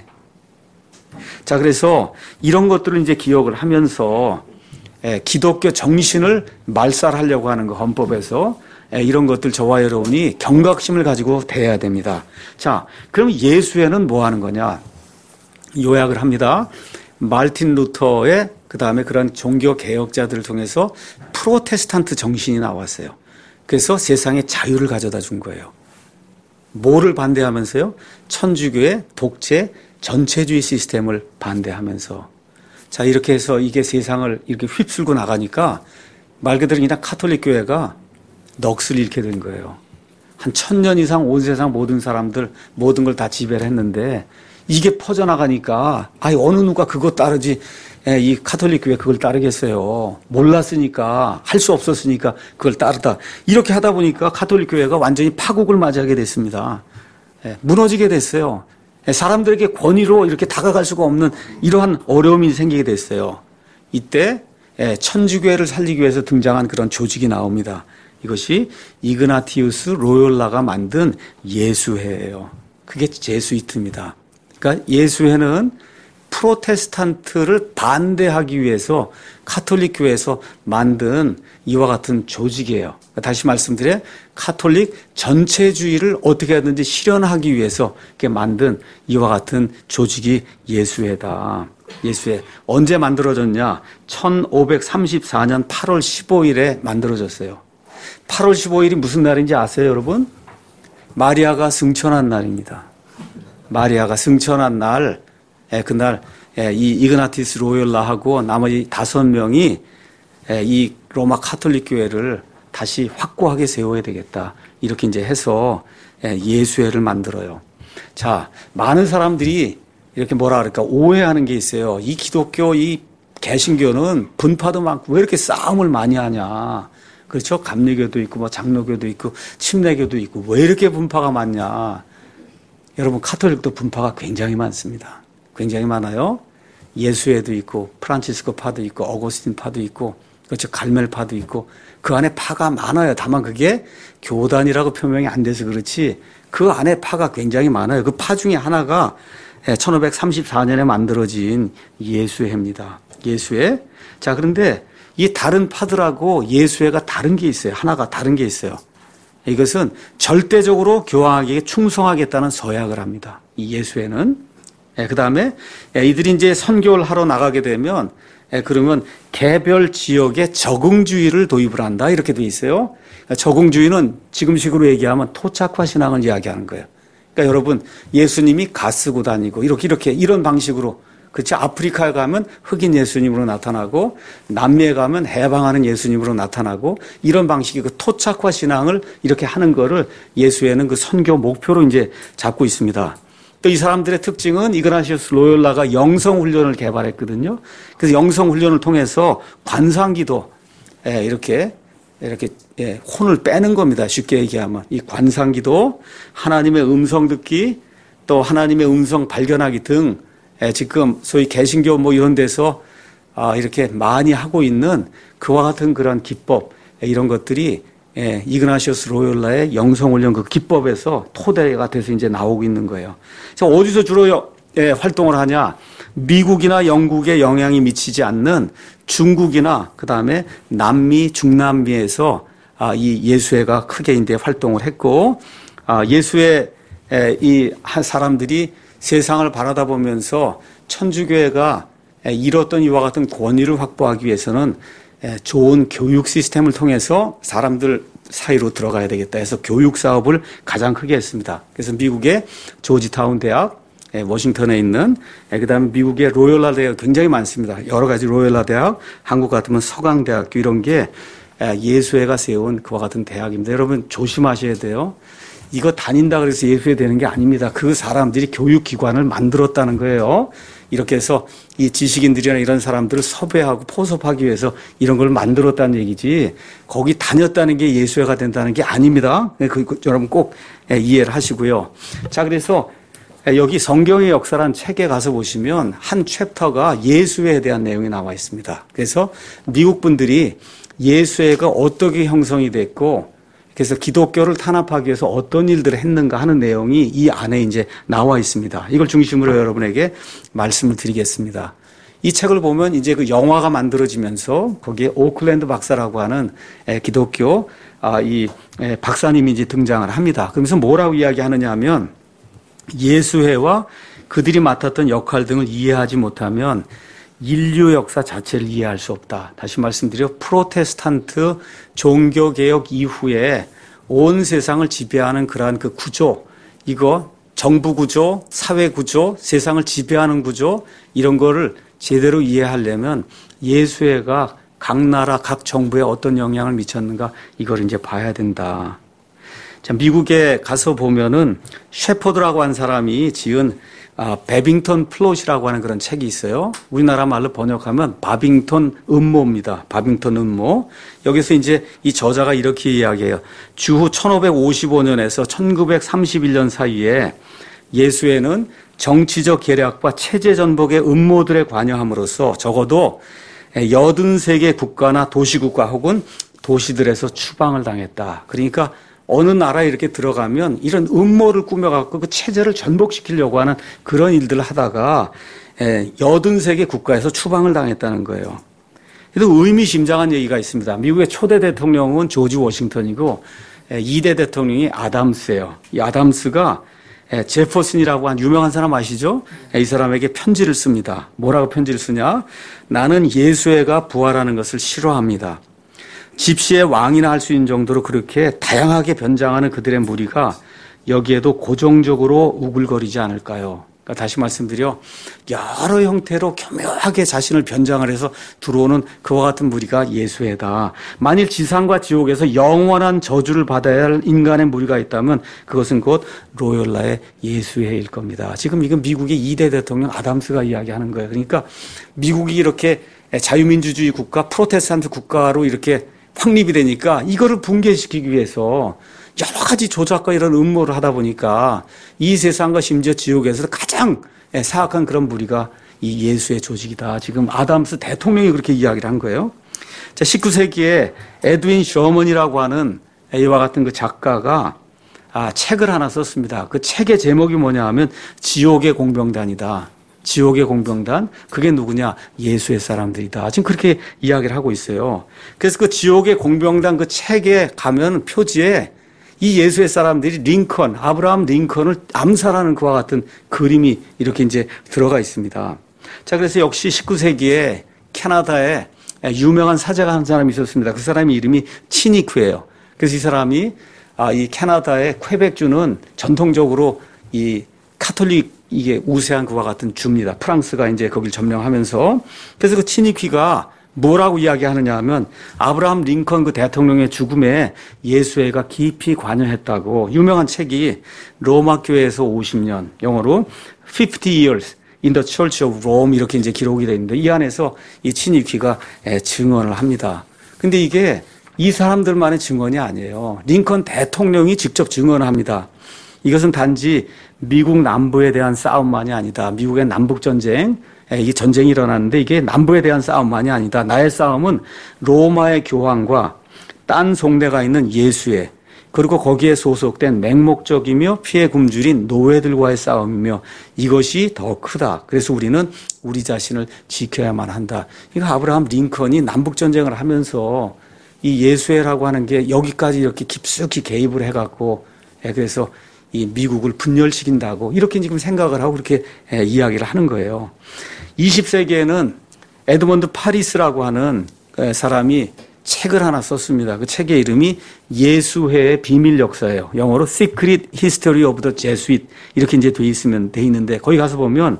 자, 그래서 이런 것들을 이제 기억을 하면서 기독교 정신을 말살하려고 하는 그 헌법에서 이런 것들 저와 여러분이 경각심을 가지고 대해야 됩니다. 자, 그럼 예수에는 뭐 하는 거냐? 요약을 합니다. 말틴 루터의 그 다음에 그런 종교 개혁자들을 통해서 프로테스탄트 정신이 나왔어요. 그래서 세상에 자유를 가져다 준 거예요. 뭐를 반대하면서요? 천주교의 독재 전체주의 시스템을 반대하면서. 자, 이렇게 해서 이게 세상을 이렇게 휩쓸고 나가니까 말 그대로 그냥 카톨릭 교회가 넋을 잃게 된 거예요. 한 천년 이상 온 세상 모든 사람들 모든 걸 다 지배를 했는데 이게 퍼져나가니까 아이 어느 누가 그거 따르지 이 카톨릭 교회 그걸 따르겠어요. 몰랐으니까 할 수 없었으니까 그걸 따르다. 이렇게 하다 보니까 카톨릭 교회가 완전히 파국을 맞이하게 됐습니다. 무너지게 됐어요. 사람들에게 권위로 이렇게 다가갈 수가 없는 이러한 어려움이 생기게 됐어요. 이때 천주교회를 살리기 위해서 등장한 그런 조직이 나옵니다. 이것이 이그나티우스 로욜라가 만든 예수회예요. 그게 제수이트입니다. 그러니까 예수회는 프로테스탄트를 반대하기 위해서 카톨릭 교회에서 만든 이와 같은 조직이에요. 다시 말씀드려 카톨릭 전체주의를 어떻게 하든지 실현하기 위해서 이렇게 만든 이와 같은 조직이 예수회다. 예수회. 언제 만들어졌냐? 천오백삼십사 년 팔월 십오일에 만들어졌어요. 팔월 십오일이 무슨 날인지 아세요, 여러분? 마리아가 승천한 날입니다. 마리아가 승천한 날, 예, 그날 예, 이 이그나티우스 로욜라하고 나머지 다섯 명이 예, 이 로마 카톨릭 교회를 다시 확고하게 세워야 되겠다. 이렇게 이제 해서 예, 예수회를 만들어요. 자, 많은 사람들이 이렇게 뭐라 그럴까 오해하는 게 있어요. 이 기독교, 이 개신교는 분파도 많고 왜 이렇게 싸움을 많이 하냐. 그렇죠? 감리교도 있고 뭐 장로교도 있고 침례교도 있고 왜 이렇게 분파가 많냐. 여러분 카톨릭도 분파가 굉장히 많습니다. 굉장히 많아요. 예수회도 있고 프란치스코 파도 있고 어거스틴 파도 있고 그렇죠. 갈멜 파도 있고 그 안에 파가 많아요. 다만 그게 교단이라고 표명이 안 돼서 그렇지 그 안에 파가 굉장히 많아요. 그 파 중에 하나가 천오백삼십사 년에 만들어진 예수회입니다. 예수회. 자, 그런데 이 다른 파들하고 예수회가 다른 게 있어요. 하나가 다른 게 있어요. 이것은 절대적으로 교황에게 충성하겠다는 서약을 합니다. 이 예수회는. 예, 그 다음에 이들이 이제 선교를 하러 나가게 되면 예, 그러면 개별 지역에 적응주의를 도입을 한다. 이렇게 돼 있어요. 적응주의는 지금식으로 얘기하면 토착화 신앙을 이야기하는 거예요. 그러니까 여러분 예수님이 가 쓰고 다니고 이렇게 이렇게 이런 방식으로 그렇죠. 아프리카에 가면 흑인 예수님으로 나타나고 남미에 가면 해방하는 예수님으로 나타나고 이런 방식의 그 토착화 신앙을 이렇게 하는 거를 예수회는 그 선교 목표로 이제 잡고 있습니다. 또 이 사람들의 특징은 이그나티우스 로욜라가 영성 훈련을 개발했거든요. 그래서 영성 훈련을 통해서 관상기도 이렇게 이렇게 혼을 빼는 겁니다. 쉽게 얘기하면 이 관상기도, 하나님의 음성 듣기, 또 하나님의 음성 발견하기 등 지금 소위 개신교 뭐 이런 데서 이렇게 많이 하고 있는 그와 같은 그런 기법 이런 것들이 이그나티우스 로욜라의 영성훈련 그 기법에서 토대가 돼서 이제 나오고 있는 거예요. 자, 어디서 주로 활동을 하냐? 미국이나 영국에 영향이 미치지 않는 중국이나 그 다음에 남미, 중남미에서 이 예수회가 크게 이제 활동을 했고 예수회 이 한 사람들이 세상을 바라다 보면서 천주교회가 이뤘던 이와 같은 권위를 확보하기 위해서는 좋은 교육 시스템을 통해서 사람들 사이로 들어가야 되겠다 해서 교육 사업을 가장 크게 했습니다. 그래서 미국의 조지타운 대학, 워싱턴에 있는, 그 다음에 미국의 로욜라 대학 굉장히 많습니다. 여러 가지 로욜라 대학, 한국 같으면 서강대학교 이런 게 예수회가 세운 그와 같은 대학입니다. 여러분 조심하셔야 돼요. 이거 다닌다 그래서 예수회 되는 게 아닙니다. 그 사람들이 교육기관을 만들었다는 거예요. 이렇게 해서 이 지식인들이나 이런 사람들을 섭외하고 포섭하기 위해서 이런 걸 만들었다는 얘기지 거기 다녔다는 게 예수회가 된다는 게 아닙니다. 그, 그, 여러분 꼭 이해를 하시고요. 자, 그래서 여기 성경의 역사라는 책에 가서 보시면 한 챕터가 예수회에 대한 내용이 나와 있습니다. 그래서 미국 분들이 예수회가 어떻게 형성이 됐고 그래서 기독교를 탄압하기 위해서 어떤 일들을 했는가 하는 내용이 이 안에 이제 나와 있습니다. 이걸 중심으로 여러분에게 말씀을 드리겠습니다. 이 책을 보면 이제 그 영화가 만들어지면서 거기에 오클랜드 박사라고 하는 기독교 이 박사님이 이제 등장을 합니다. 그러면서 뭐라고 이야기하느냐 하면 예수회와 그들이 맡았던 역할 등을 이해하지 못하면 인류 역사 자체를 이해할 수 없다. 다시 말씀드려 프로테스탄트 종교개혁 이후에 온 세상을 지배하는 그러한 그 구조, 이거 정부 구조, 사회 구조, 세상을 지배하는 구조, 이런 거를 제대로 이해하려면 예수회가 각 나라, 각 정부에 어떤 영향을 미쳤는가, 이걸 이제 봐야 된다. 자, 미국에 가서 보면은 셰퍼드라고 한 사람이 지은 아, 베빙턴 플롯이라고 하는 그런 책이 있어요. 우리나라 말로 번역하면 바빙턴 음모입니다. 바빙턴 음모. 여기서 이제 이 저자가 이렇게 이야기해요. 주후 천오백오십오 년에서 천구백삼십일 년 사이에 예수회는 정치적 계략과 체제 전복의 음모들에 관여함으로써 적어도 여든세 개 국가나 도시국가 혹은 도시들에서 추방을 당했다. 그러니까 어느 나라에 이렇게 들어가면 이런 음모를 꾸며갖고 그 체제를 전복시키려고 하는 그런 일들을 하다가 여든세 개 국가에서 추방을 당했다는 거예요. 그래도 의미심장한 얘기가 있습니다. 미국의 초대 대통령은 조지 워싱턴이고 이 대 대통령이 아담스예요. 이 아담스가 제퍼슨이라고 한 유명한 사람 아시죠? 이 사람에게 편지를 씁니다. 뭐라고 편지를 쓰냐? 나는 예수회가 부활하는 것을 싫어합니다. 집시의 왕이나 할 수 있는 정도로 그렇게 다양하게 변장하는 그들의 무리가 여기에도 고정적으로 우글거리지 않을까요? 그러니까 다시 말씀드려 여러 형태로 교묘하게 자신을 변장을 해서 들어오는 그와 같은 무리가 예수회다. 만일 지상과 지옥에서 영원한 저주를 받아야 할 인간의 무리가 있다면 그것은 곧 로열라의 예수회일 겁니다. 지금 이건 미국의 이 대 대통령 아담스가 이야기하는 거예요. 그러니까 미국이 이렇게 자유민주주의 국가, 프로테스탄트 국가로 이렇게 확립이 되니까 이거를 붕괴시키기 위해서 여러 가지 조작과 이런 음모를 하다 보니까 이 세상과 심지어 지옥에서 가장 사악한 그런 무리가 이 예수의 조직이다. 지금 아담스 대통령이 그렇게 이야기를 한 거예요. 자, 십구 세기에 에드윈 셔먼이라고 하는 이와 같은 그 작가가 아, 책을 하나 썼습니다. 그 책의 제목이 뭐냐 하면 지옥의 공병단이다. 지옥의 공병단, 그게 누구냐? 예수의 사람들이다. 지금 그렇게 이야기를 하고 있어요. 그래서 그 지옥의 공병단 그 책에 가면 표지에 이 예수의 사람들이 링컨, 아브라함 링컨을 암살하는 그와 같은 그림이 이렇게 이제 들어가 있습니다. 자, 그래서 역시 십구 세기에 캐나다에 유명한 사제가 한 사람이 있었습니다. 그 사람이 이름이 치니크예요. 그래서 이 사람이 아, 이 캐나다의 퀘벡주는 전통적으로 이 카톨릭 이게 우세한 그와 같은 주입니다. 프랑스가 이제 거길 점령하면서. 그래서 그 치니퀴가 뭐라고 이야기하느냐 하면 아브라함 링컨 그 대통령의 죽음에 예수회가 깊이 관여했다고. 유명한 책이 로마 교회에서 오십 년, 영어로 fifty years in the Church of Rome 이렇게 이제 기록이 되어 있는데 이 안에서 이 치니퀴가 증언을 합니다. 근데 이게 이 사람들만의 증언이 아니에요. 링컨 대통령이 직접 증언을 합니다. 이것은 단지 미국 남부에 대한 싸움만이 아니다. 미국의 남북전쟁, 이게 전쟁이 일어났는데 이게 남부에 대한 싸움만이 아니다. 나의 싸움은 로마의 교황과 딴 속내가 있는 예수회, 그리고 거기에 소속된 맹목적이며 피해 굶주린 노예들과의 싸움이며 이것이 더 크다. 그래서 우리는 우리 자신을 지켜야만 한다. 이거 아브라함 링컨이 남북전쟁을 하면서 이 예수회라고 하는 게 여기까지 이렇게 깊숙이 개입을 해갖고 그래서 이 미국을 분열시킨다고 이렇게 지금 생각을 하고 그렇게 이야기를 하는 거예요. 이십 세기에는 에드먼드 파리스라고 하는 사람이 책을 하나 썼습니다. 그 책의 이름이 예수회의 비밀 역사예요. 영어로 Secret History of the Jesuit 이렇게 이제 돼 있으면 돼 있는데 거기 가서 보면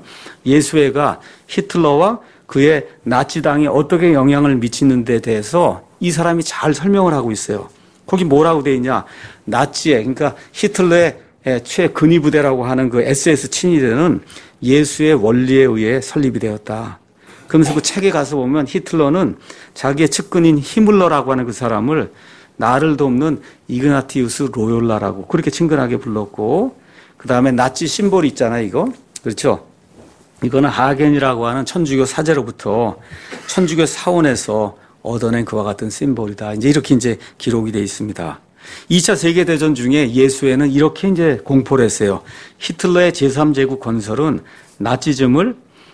예수회가 히틀러와 그의 나치당에 어떻게 영향을 미치는 데 대해서 이 사람이 잘 설명을 하고 있어요. 거기 뭐라고 돼 있냐? 나치의 그러니까 히틀러의 최근위 부대라고 하는 그 에스에스 친위대는 예수의 원리에 의해 설립이 되었다. 그러면서 그 책에 가서 보면 히틀러는 자기의 측근인 히물러라고 하는 그 사람을 나를 돕는 이그나티우스 로욜라라고 그렇게 친근하게 불렀고, 그 다음에 나치 심볼이 있잖아요, 이거. 그렇죠? 이거는 하겐이라고 하는 천주교 사제로부터 천주교 사원에서 얻어낸 그와 같은 심볼이다. 이제 이렇게 이제 기록이 되어 있습니다. 이 차 세계대전 중에 예수회는 이렇게 이제 공포를 했어요. 히틀러의 제삼 제국 건설은 나치즘을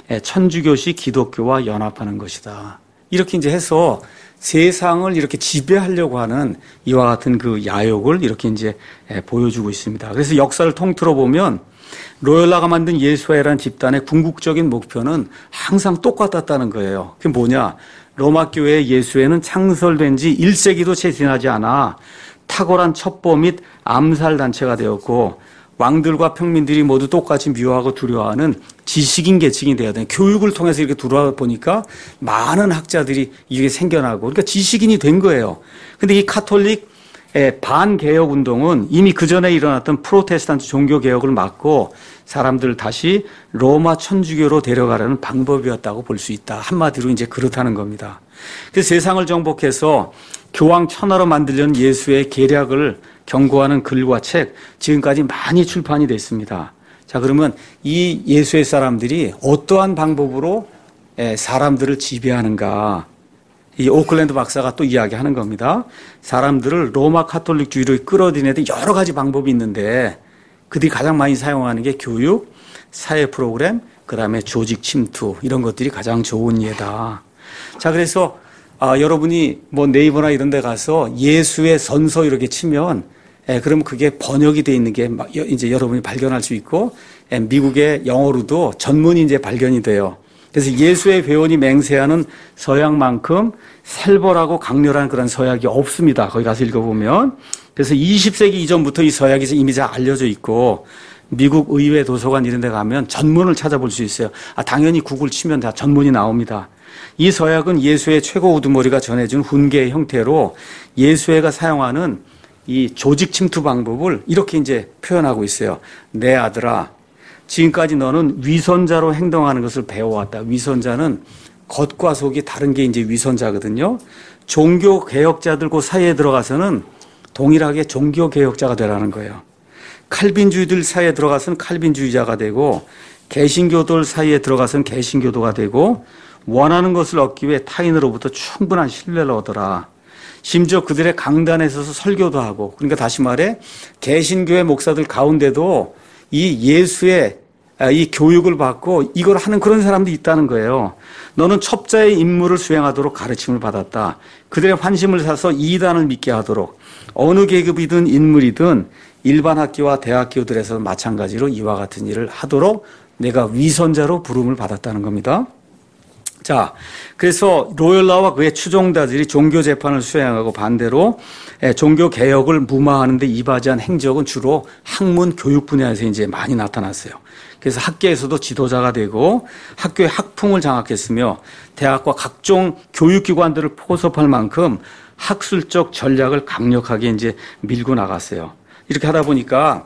천주교식 기독교와 연합하는 것이다. 이렇게 이제 해서 세상을 이렇게 지배하려고 하는 이와 같은 그 야욕을 이렇게 이제 보여주고 있습니다. 그래서 역사를 통틀어 보면 로열라가 만든 예수회라는 집단의 궁극적인 목표는 항상 똑같았다는 거예요. 그게 뭐냐? 로마 교회의 예수회는 창설된 지 일 세기도 채 지나지 않아 탁월한 첩보 및 암살 단체가 되었고 왕들과 평민들이 모두 똑같이 미워하고 두려워하는 지식인 계층이 되어야 돼. 교육을 통해서 이렇게 들어보니까 많은 학자들이 이게 생겨나고 그러니까 지식인이 된 거예요. 근데 이 카톨릭 반개혁 운동은 이미 그 전에 일어났던 프로테스탄트 종교 개혁을 막고 사람들을 다시 로마 천주교로 데려가려는 방법이었다고 볼 수 있다. 한마디로 이제 그렇다는 겁니다. 그래서 세상을 정복해서 교황 천하로 만들려는 예수의 계략을 경고하는 글과 책 지금까지 많이 출판이 됐습니다. 자, 그러면 이 예수의 사람들이 어떠한 방법으로 사람들을 지배하는가? 이 오클랜드 박사가 또 이야기하는 겁니다. 사람들을 로마 카톨릭주의로 끌어들이는 데 여러 가지 방법이 있는데 그들이 가장 많이 사용하는 게 교육, 사회 프로그램, 그다음에 조직 침투 이런 것들이 가장 좋은 예다. 자, 그래서 아, 여러분이 뭐 네이버나 이런 데 가서 예수의 선서 이렇게 치면 예, 그러면 그게 번역이 돼 있는 게 이제 여러분이 발견할 수 있고 예, 미국의 영어로도 전문이 이제 발견이 돼요. 그래서 예수의 회원이 맹세하는 서약만큼 살벌하고 강렬한 그런 서약이 없습니다. 거기 가서 읽어보면. 그래서 이십 세기 이전부터 이 서약이 이미 잘 알려져 있고 미국 의회 도서관 이런 데 가면 전문을 찾아볼 수 있어요. 아, 당연히 구글 치면 다 전문이 나옵니다. 이 서약은 예수의 최고 우두머리가 전해준 훈계의 형태로 예수회가 사용하는 이 조직 침투 방법을 이렇게 이제 표현하고 있어요. 내 아들아, 지금까지 너는 위선자로 행동하는 것을 배워왔다. 위선자는 겉과 속이 다른 게 이제 위선자거든요. 종교 개혁자들 그 사이에 들어가서는 동일하게 종교 개혁자가 되라는 거예요. 칼빈주의들 사이에 들어가서는 칼빈주의자가 되고 개신교들 사이에 들어가서는 개신교도가 되고 원하는 것을 얻기 위해 타인으로부터 충분한 신뢰를 얻어라. 심지어 그들의 강단에 서서 설교도 하고 그러니까 다시 말해 개신교회 목사들 가운데도 이 예수의 이 교육을 받고 이걸 하는 그런 사람들이 있다는 거예요. 너는 첩자의 임무를 수행하도록 가르침을 받았다. 그들의 환심을 사서 이단을 믿게 하도록 어느 계급이든 인물이든 일반 학교와 대학교들에서 마찬가지로 이와 같은 일을 하도록 내가 위선자로 부름을 받았다는 겁니다. 자, 그래서 로열라와 그의 추종자들이 종교 재판을 수행하고 반대로 종교 개혁을 무마하는 데 이바지한 행적은 주로 학문 교육 분야에서 이제 많이 나타났어요. 그래서 학계에서도 지도자가 되고 학교의 학풍을 장악했으며 대학과 각종 교육기관들을 포섭할 만큼 학술적 전략을 강력하게 이제 밀고 나갔어요. 이렇게 하다 보니까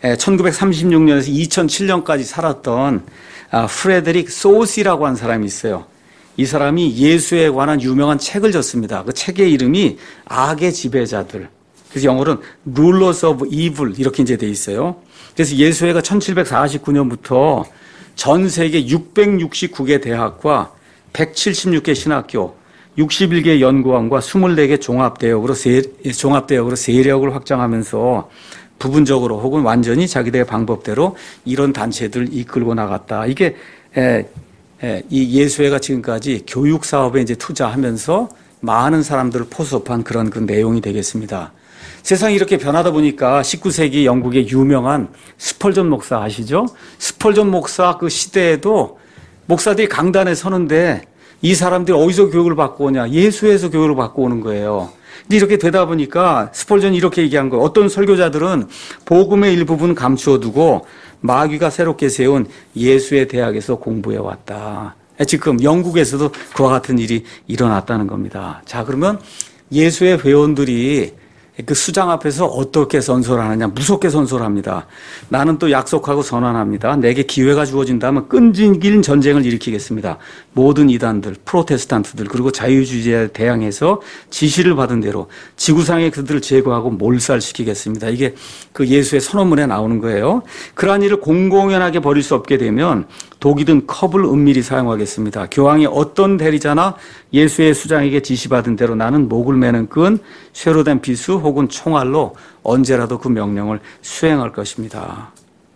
천구백삼십육 년에서 이천칠 년까지 살았던 프레데릭 소시라고 하는 사람이 있어요. 이 사람이 예수에 관한 유명한 책을 썼습니다. 그 책의 이름이 악의 지배자들. 그래서 영어로는 Rulers of Evil 이렇게 이제 돼 있어요. 그래서 예수회가 천칠백사십구 년부터 전 세계 육백육십구 개 대학과 백칠십육 개 신학교, 육십일 개 연구원과 이십사 개 종합대학으로 세, 종합대학으로 세력을 확장하면서 부분적으로 혹은 완전히 자기들의 방법대로 이런 단체들을 이끌고 나갔다. 이게 에, 에, 이 예수회가 지금까지 교육 사업에 이제 투자하면서 많은 사람들을 포섭한 그런 그 내용이 되겠습니다. 세상이 이렇게 변하다 보니까 십구 세기 영국의 유명한 스펄전 목사 아시죠? 스펄전 목사 그 시대에도 목사들이 강단에 서는데 이 사람들이 어디서 교육을 받고 오냐? 예수에서 교육을 받고 오는 거예요. 근데 이렇게 되다 보니까 스펄전이 이렇게 얘기한 거예요. 어떤 설교자들은 복음의 일부분 감추어두고 마귀가 새롭게 세운 예수의 대학에서 공부해 왔다. 지금 영국에서도 그와 같은 일이 일어났다는 겁니다. 자, 그러면 예수의 회원들이 그 수장 앞에서 어떻게 선서를 하느냐? 무섭게 선서를 합니다. 나는 또 약속하고 선언합니다. 내게 기회가 주어진다면 끈질긴 전쟁을 일으키겠습니다. 모든 이단들, 프로테스탄트들 그리고 자유주의자에 대항해서 지시를 받은 대로 지구상에 그들을 제거하고 몰살시키겠습니다. 이게 그 예수의 선언문에 나오는 거예요. 그러한 일을 공공연하게 벌일 수 없게 되면 독이든 컵을 은밀히 사용하겠습니다. 교황이 어떤 대리자나 예수의 수장에게 지시받은 대로 나는 목을 매는 끈, 쇠로 된 비수 혹은 총알로 언제라도 그 명령을 수행할 것입니다.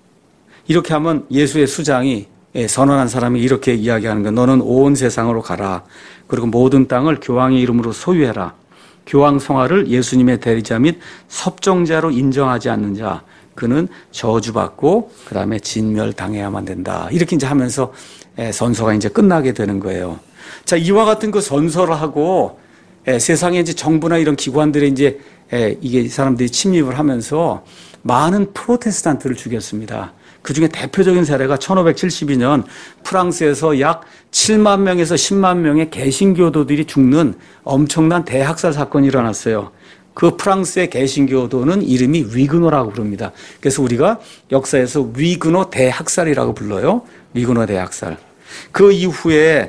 이렇게 하면 예수의 수장이 선언한 사람이 이렇게 이야기하는 거예요. 너는 온 세상으로 가라. 그리고 모든 땅을 교황의 이름으로 소유해라. 교황 성화를 예수님의 대리자 및 섭정자로 인정하지 않는 자, 그는 저주받고 그 다음에 진멸당해야만 된다. 이렇게 이제 하면서 선서가 이제 끝나게 되는 거예요. 자, 이와 같은 그 선서를 하고 세상에 이제 정부나 이런 기관들에 이제 이게 사람들이 침입을 하면서 많은 프로테스탄트를 죽였습니다. 그 중에 대표적인 사례가 천오백칠십이 년 프랑스에서 약 칠만 명에서 십만 명의 개신교도들이 죽는 엄청난 대학살 사건이 일어났어요. 그 프랑스의 개신교도는 이름이 위그노라고 부릅니다. 그래서 우리가 역사에서 위그노 대학살이라고 불러요. 위그노 대학살. 그 이후에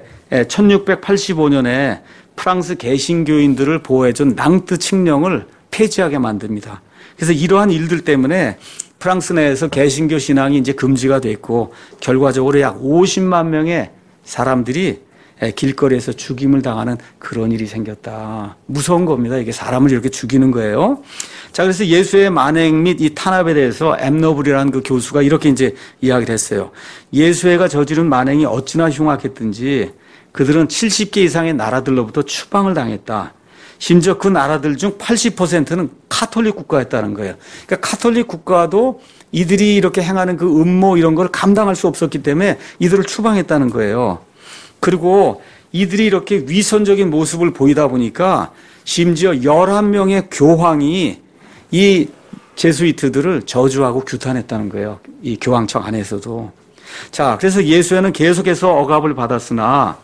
천육백팔십오 년에 프랑스 개신교인들을 보호해준 낭트 칙령을 폐지하게 만듭니다. 그래서 이러한 일들 때문에 프랑스 내에서 개신교 신앙이 이제 금지가 됐고 결과적으로 약 오십만 명의 사람들이 길거리에서 죽임을 당하는 그런 일이 생겼다. 무서운 겁니다. 이게 사람을 이렇게 죽이는 거예요. 자, 그래서 예수의 만행 및 이 탄압에 대해서 엠노블이라는 그 교수가 이렇게 이제 이야기를 했어요. 예수회가 저지른 만행이 어찌나 흉악했든지 그들은 칠십 개 이상의 나라들로부터 추방을 당했다. 심지어 그 나라들 중 팔십 퍼센트는 카톨릭 국가였다는 거예요. 그러니까 카톨릭 국가도 이들이 이렇게 행하는 그 음모 이런 걸 감당할 수 없었기 때문에 이들을 추방했다는 거예요. 그리고 이들이 이렇게 위선적인 모습을 보이다 보니까 심지어 열한 명의 교황이 이 제수이트들을 저주하고 규탄했다는 거예요. 이 교황청 안에서도. 자, 그래서 예수회는 계속해서 억압을 받았으나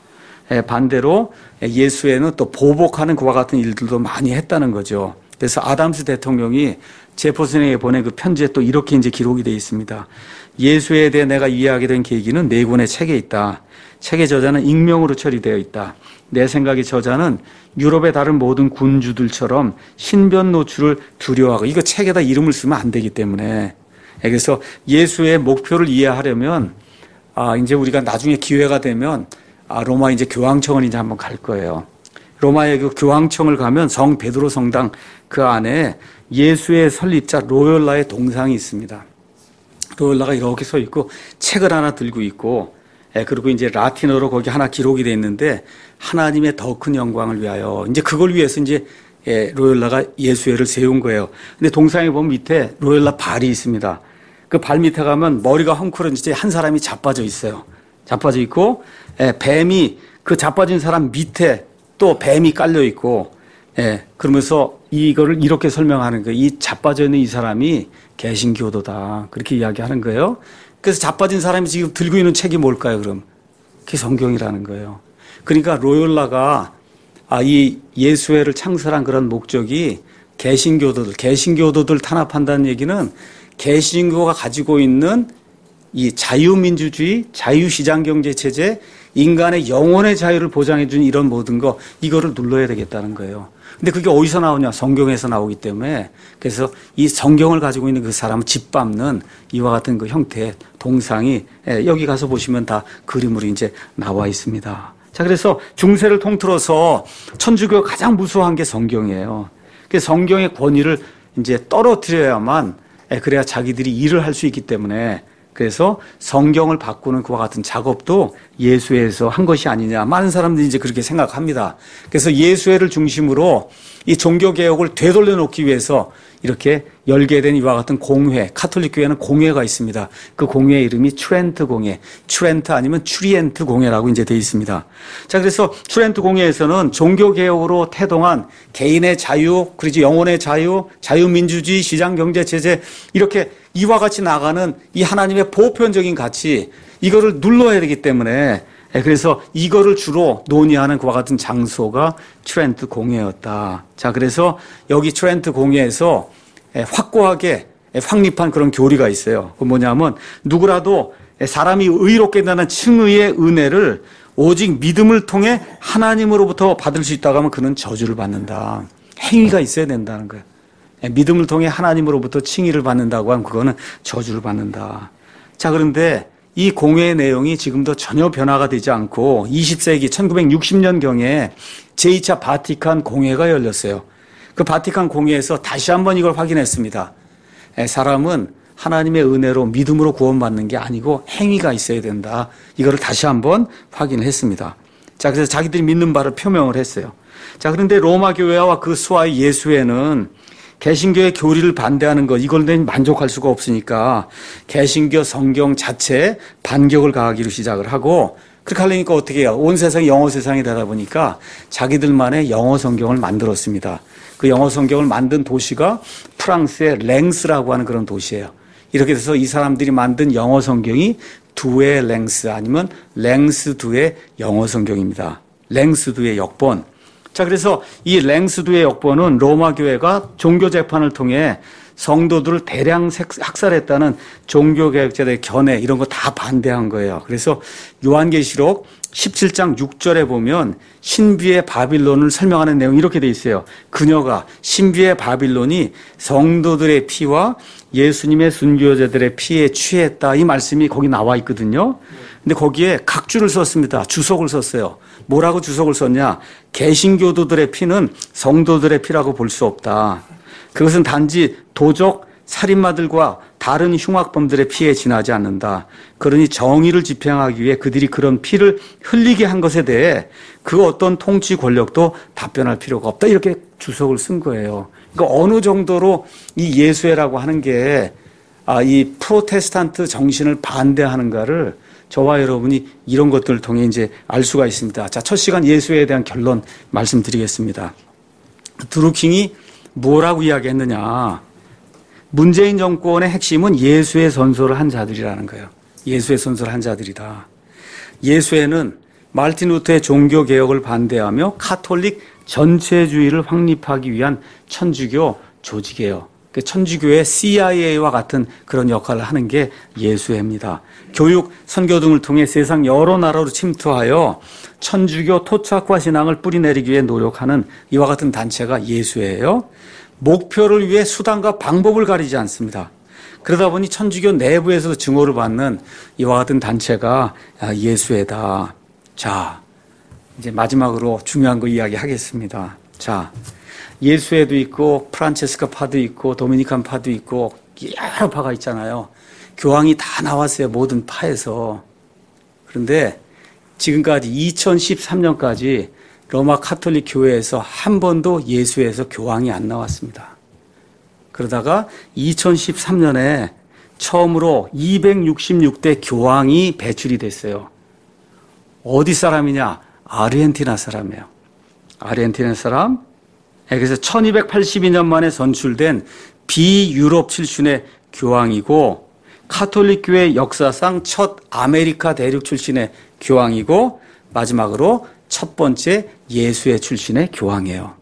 반대로 예수회는 또 보복하는 그와 같은 일들도 많이 했다는 거죠. 그래서 아담스 대통령이 제퍼슨에게 보낸 그 편지에 또 이렇게 이제 기록이 되어 있습니다. 예수회에 대해 내가 이해하게 된 계기는 네 권의 책에 있다. 책의 저자는 익명으로 처리되어 있다. 내 생각의 저자는 유럽의 다른 모든 군주들처럼 신변 노출을 두려워하고 이거 책에다 이름을 쓰면 안 되기 때문에 그래서 예수의 목표를 이해하려면 아 이제 우리가 나중에 기회가 되면 아 로마 이제 교황청을 이제 한번 갈 거예요. 로마의 그 교황청을 가면 성 베드로 성당 그 안에 예수의 설립자 로열라의 동상이 있습니다. 로열라가 이렇게 서 있고 책을 하나 들고 있고 예, 그리고 이제 라틴어로 거기 하나 기록이 돼 있는데 하나님의 더 큰 영광을 위하여 이제 그걸 위해서 이제 예, 로열라가 예수회를 세운 거예요. 근데 동상에 보면 밑에 로열라 발이 있습니다. 그 발 밑에 가면 머리가 헝클어진 채 한 사람이 자빠져 있어요. 자빠져 있고 예, 뱀이 그 자빠진 사람 밑에 또 뱀이 깔려 있고 예, 그러면서 이거를 이렇게 설명하는 거예요. 이 자빠져 있는 이 사람이 개신교도다. 그렇게 이야기하는 거예요. 그래서 자빠진 사람이 지금 들고 있는 책이 뭘까요, 그럼? 그게 성경이라는 거예요. 그러니까 로열라가 아, 이 예수회를 창설한 그런 목적이 개신교도들, 개신교도들 탄압한다는 얘기는 개신교가 가지고 있는 이 자유민주주의, 자유시장경제체제, 인간의 영혼의 자유를 보장해 주는 이런 모든 거 이거를 눌러야 되겠다는 거예요. 근데 그게 어디서 나오냐? 성경에서 나오기 때문에 그래서 이 성경을 가지고 있는 그 사람을 짓밟는 이와 같은 그 형태의 동상이 여기 가서 보시면 다 그림으로 이제 나와 있습니다. 자, 그래서 중세를 통틀어서 천주교가 가장 무서워한 게 성경이에요. 그래서 성경의 권위를 이제 떨어뜨려야만 그래야 자기들이 일을 할 수 있기 때문에 그래서 성경을 바꾸는 그와 같은 작업도 예수회에서 한 것이 아니냐. 많은 사람들이 이제 그렇게 생각합니다. 그래서 예수회를 중심으로 이 종교개혁을 되돌려 놓기 위해서 이렇게 열게 된 이와 같은 공회, 카톨릭 교회는 공회가 있습니다. 그 공회의 이름이 트렌트 공회, 트렌트 아니면 추리엔트 공회라고 이제 되어 있습니다. 자, 그래서 트렌트 공회에서는 종교개혁으로 태동한 개인의 자유, 그리고 영혼의 자유, 자유민주주의, 시장경제체제 이렇게 이와 같이 나가는 이 하나님의 보편적인 가치 이거를 눌러야 되기 때문에 그래서 이거를 주로 논의하는 그와 같은 장소가 트렌트 공회였다. 자, 그래서 여기 트렌트 공회에서 확고하게 확립한 그런 교리가 있어요. 그 뭐냐면 누구라도 사람이 의롭게 된다는 칭의의 은혜를 오직 믿음을 통해 하나님으로부터 받을 수 있다고 하면 그는 저주를 받는다. 행위가 있어야 된다는 거예요. 믿음을 통해 하나님으로부터 칭의를 받는다고 하면 그거는 저주를 받는다. 자, 그런데 이 공회의 내용이 지금도 전혀 변화가 되지 않고 이십 세기 천구백육십 년경에 제이 차 바티칸 공회가 열렸어요. 그 바티칸 공회에서 다시 한번 이걸 확인했습니다. 사람은 하나님의 은혜로 믿음으로 구원받는 게 아니고 행위가 있어야 된다. 이거를 다시 한번 확인을 했습니다. 자, 그래서 자기들이 믿는 바를 표명을 했어요. 자, 그런데 로마 교회와 그 수하의 예수회는 개신교의 교리를 반대하는 것, 이걸로 만족할 수가 없으니까 개신교 성경 자체에 반격을 가하기로 시작을 하고, 그렇게 하려니까 어떻게 해요? 온 세상이 영어 세상이 되다 보니까 자기들만의 영어 성경을 만들었습니다. 그 영어 성경을 만든 도시가 프랑스의 랭스라고 하는 그런 도시예요. 이렇게 돼서 이 사람들이 만든 영어 성경이 두의 랭스 아니면 랭스 두의 영어 성경입니다. 랭스 두의 역본. 자, 그래서 이 랭스 두의 역본은 로마 교회가 종교 재판을 통해 성도들을 대량 학살했다는 종교개혁자들의 견해 이런 거 다 반대한 거예요. 그래서 요한계시록 십칠 장 육 절에 보면 신비의 바빌론을 설명하는 내용이 이렇게 돼 있어요. 그녀가 신비의 바빌론이 성도들의 피와 예수님의 순교자들의 피에 취했다. 이 말씀이 거기 나와 있거든요. 근데 거기에 각주를 썼습니다. 주석을 썼어요. 뭐라고 주석을 썼냐? 개신교도들의 피는 성도들의 피라고 볼 수 없다. 그것은 단지 도적, 살인마들과 다른 흉악범들의 피에 지나지 않는다. 그러니 정의를 집행하기 위해 그들이 그런 피를 흘리게 한 것에 대해 그 어떤 통치 권력도 답변할 필요가 없다. 이렇게 주석을 쓴 거예요. 그러니까 어느 정도로 이 예수회라고 하는 게 아, 이 프로테스탄트 정신을 반대하는가를 저와 여러분이 이런 것들을 통해 이제 알 수가 있습니다. 자, 첫 시간 예수회에 대한 결론 말씀드리겠습니다. 드루킹이 뭐라고 이야기했느냐? 문재인 정권의 핵심은 예수의 선서를 한 자들이라는 거예요. 예수의 선서를 한 자들이다. 예수회는 마르틴 루터의 종교개혁을 반대하며 카톨릭 전체주의를 확립하기 위한 천주교 조직이에요. 천주교의 씨아이에이와 같은 그런 역할을 하는 게 예수회입니다. 교육, 선교 등을 통해 세상 여러 나라로 침투하여 천주교 토착화 신앙을 뿌리내리기 위해 노력하는 이와 같은 단체가 예수회예요. 목표를 위해 수단과 방법을 가리지 않습니다. 그러다 보니 천주교 내부에서도 증오를 받는 이와 같은 단체가 예수회다. 자, 이제 마지막으로 중요한 거 이야기하겠습니다. 자, 예수회도 있고 프란체스카 파도 있고 도미니칸 파도 있고 여러 파가 있잖아요. 교황이 다 나왔어요. 모든 파에서. 그런데 지금까지 이천십삼 년까지 로마 카톨릭 교회에서 한 번도 예수회에서 교황이 안 나왔습니다. 그러다가 이천십삼 년에 처음으로 이백육십육 대 교황이 배출이 됐어요. 어디 사람이냐? 아르헨티나 사람이에요. 아르헨티나 사람. 그래서 천이백팔십이 년 만에 선출된 비유럽 출신의 교황이고 카톨릭 교회 역사상 첫 아메리카 대륙 출신의 교황이고 마지막으로 첫 번째 예수회 출신의 교황이에요.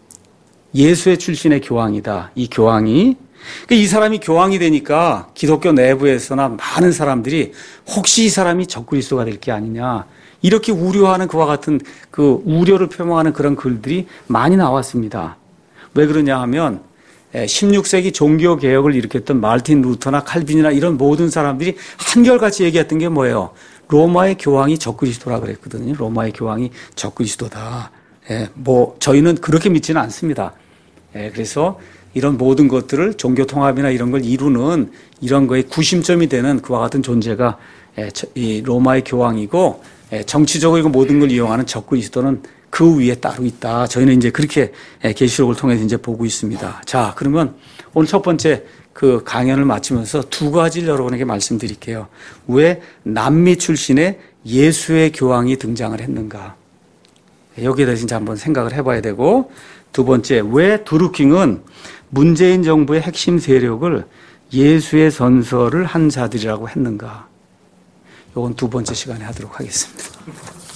예수회 출신의 교황이다. 이 교황이. 이 사람이 교황이 되니까 기독교 내부에서나 많은 사람들이 혹시 이 사람이 적그리스도가 될 게 아니냐. 이렇게 우려하는 그와 같은 그 우려를 표명하는 그런 글들이 많이 나왔습니다. 왜 그러냐 하면 십육 세기 종교개혁을 일으켰던 마르틴 루터나 칼빈이나 이런 모든 사람들이 한결같이 얘기했던 게 뭐예요? 로마의 교황이 적그리스도라 그랬거든요. 로마의 교황이 적그리스도다. 예, 뭐 저희는 그렇게 믿지는 않습니다. 예, 그래서 이런 모든 것들을 종교 통합이나 이런 걸 이루는 이런 거의 구심점이 되는 그와 같은 존재가 예, 이 로마의 교황이고 예, 정치적으로 모든 걸 이용하는 적그리스도는 그 위에 따로 있다. 저희는 이제 그렇게 예, 계시록을 통해서 이제 보고 있습니다. 자, 그러면 오늘 첫 번째 그 강연을 마치면서 두 가지를 여러분에게 말씀드릴게요. 왜 남미 출신의 예수의 교황이 등장을 했는가? 여기에 대해서 이제 한번 생각을 해봐야 되고, 두 번째, 왜 드루킹은 문재인 정부의 핵심 세력을 예수의 선서를 한 자들이라고 했는가? 이건 두 번째 시간에 하도록 하겠습니다.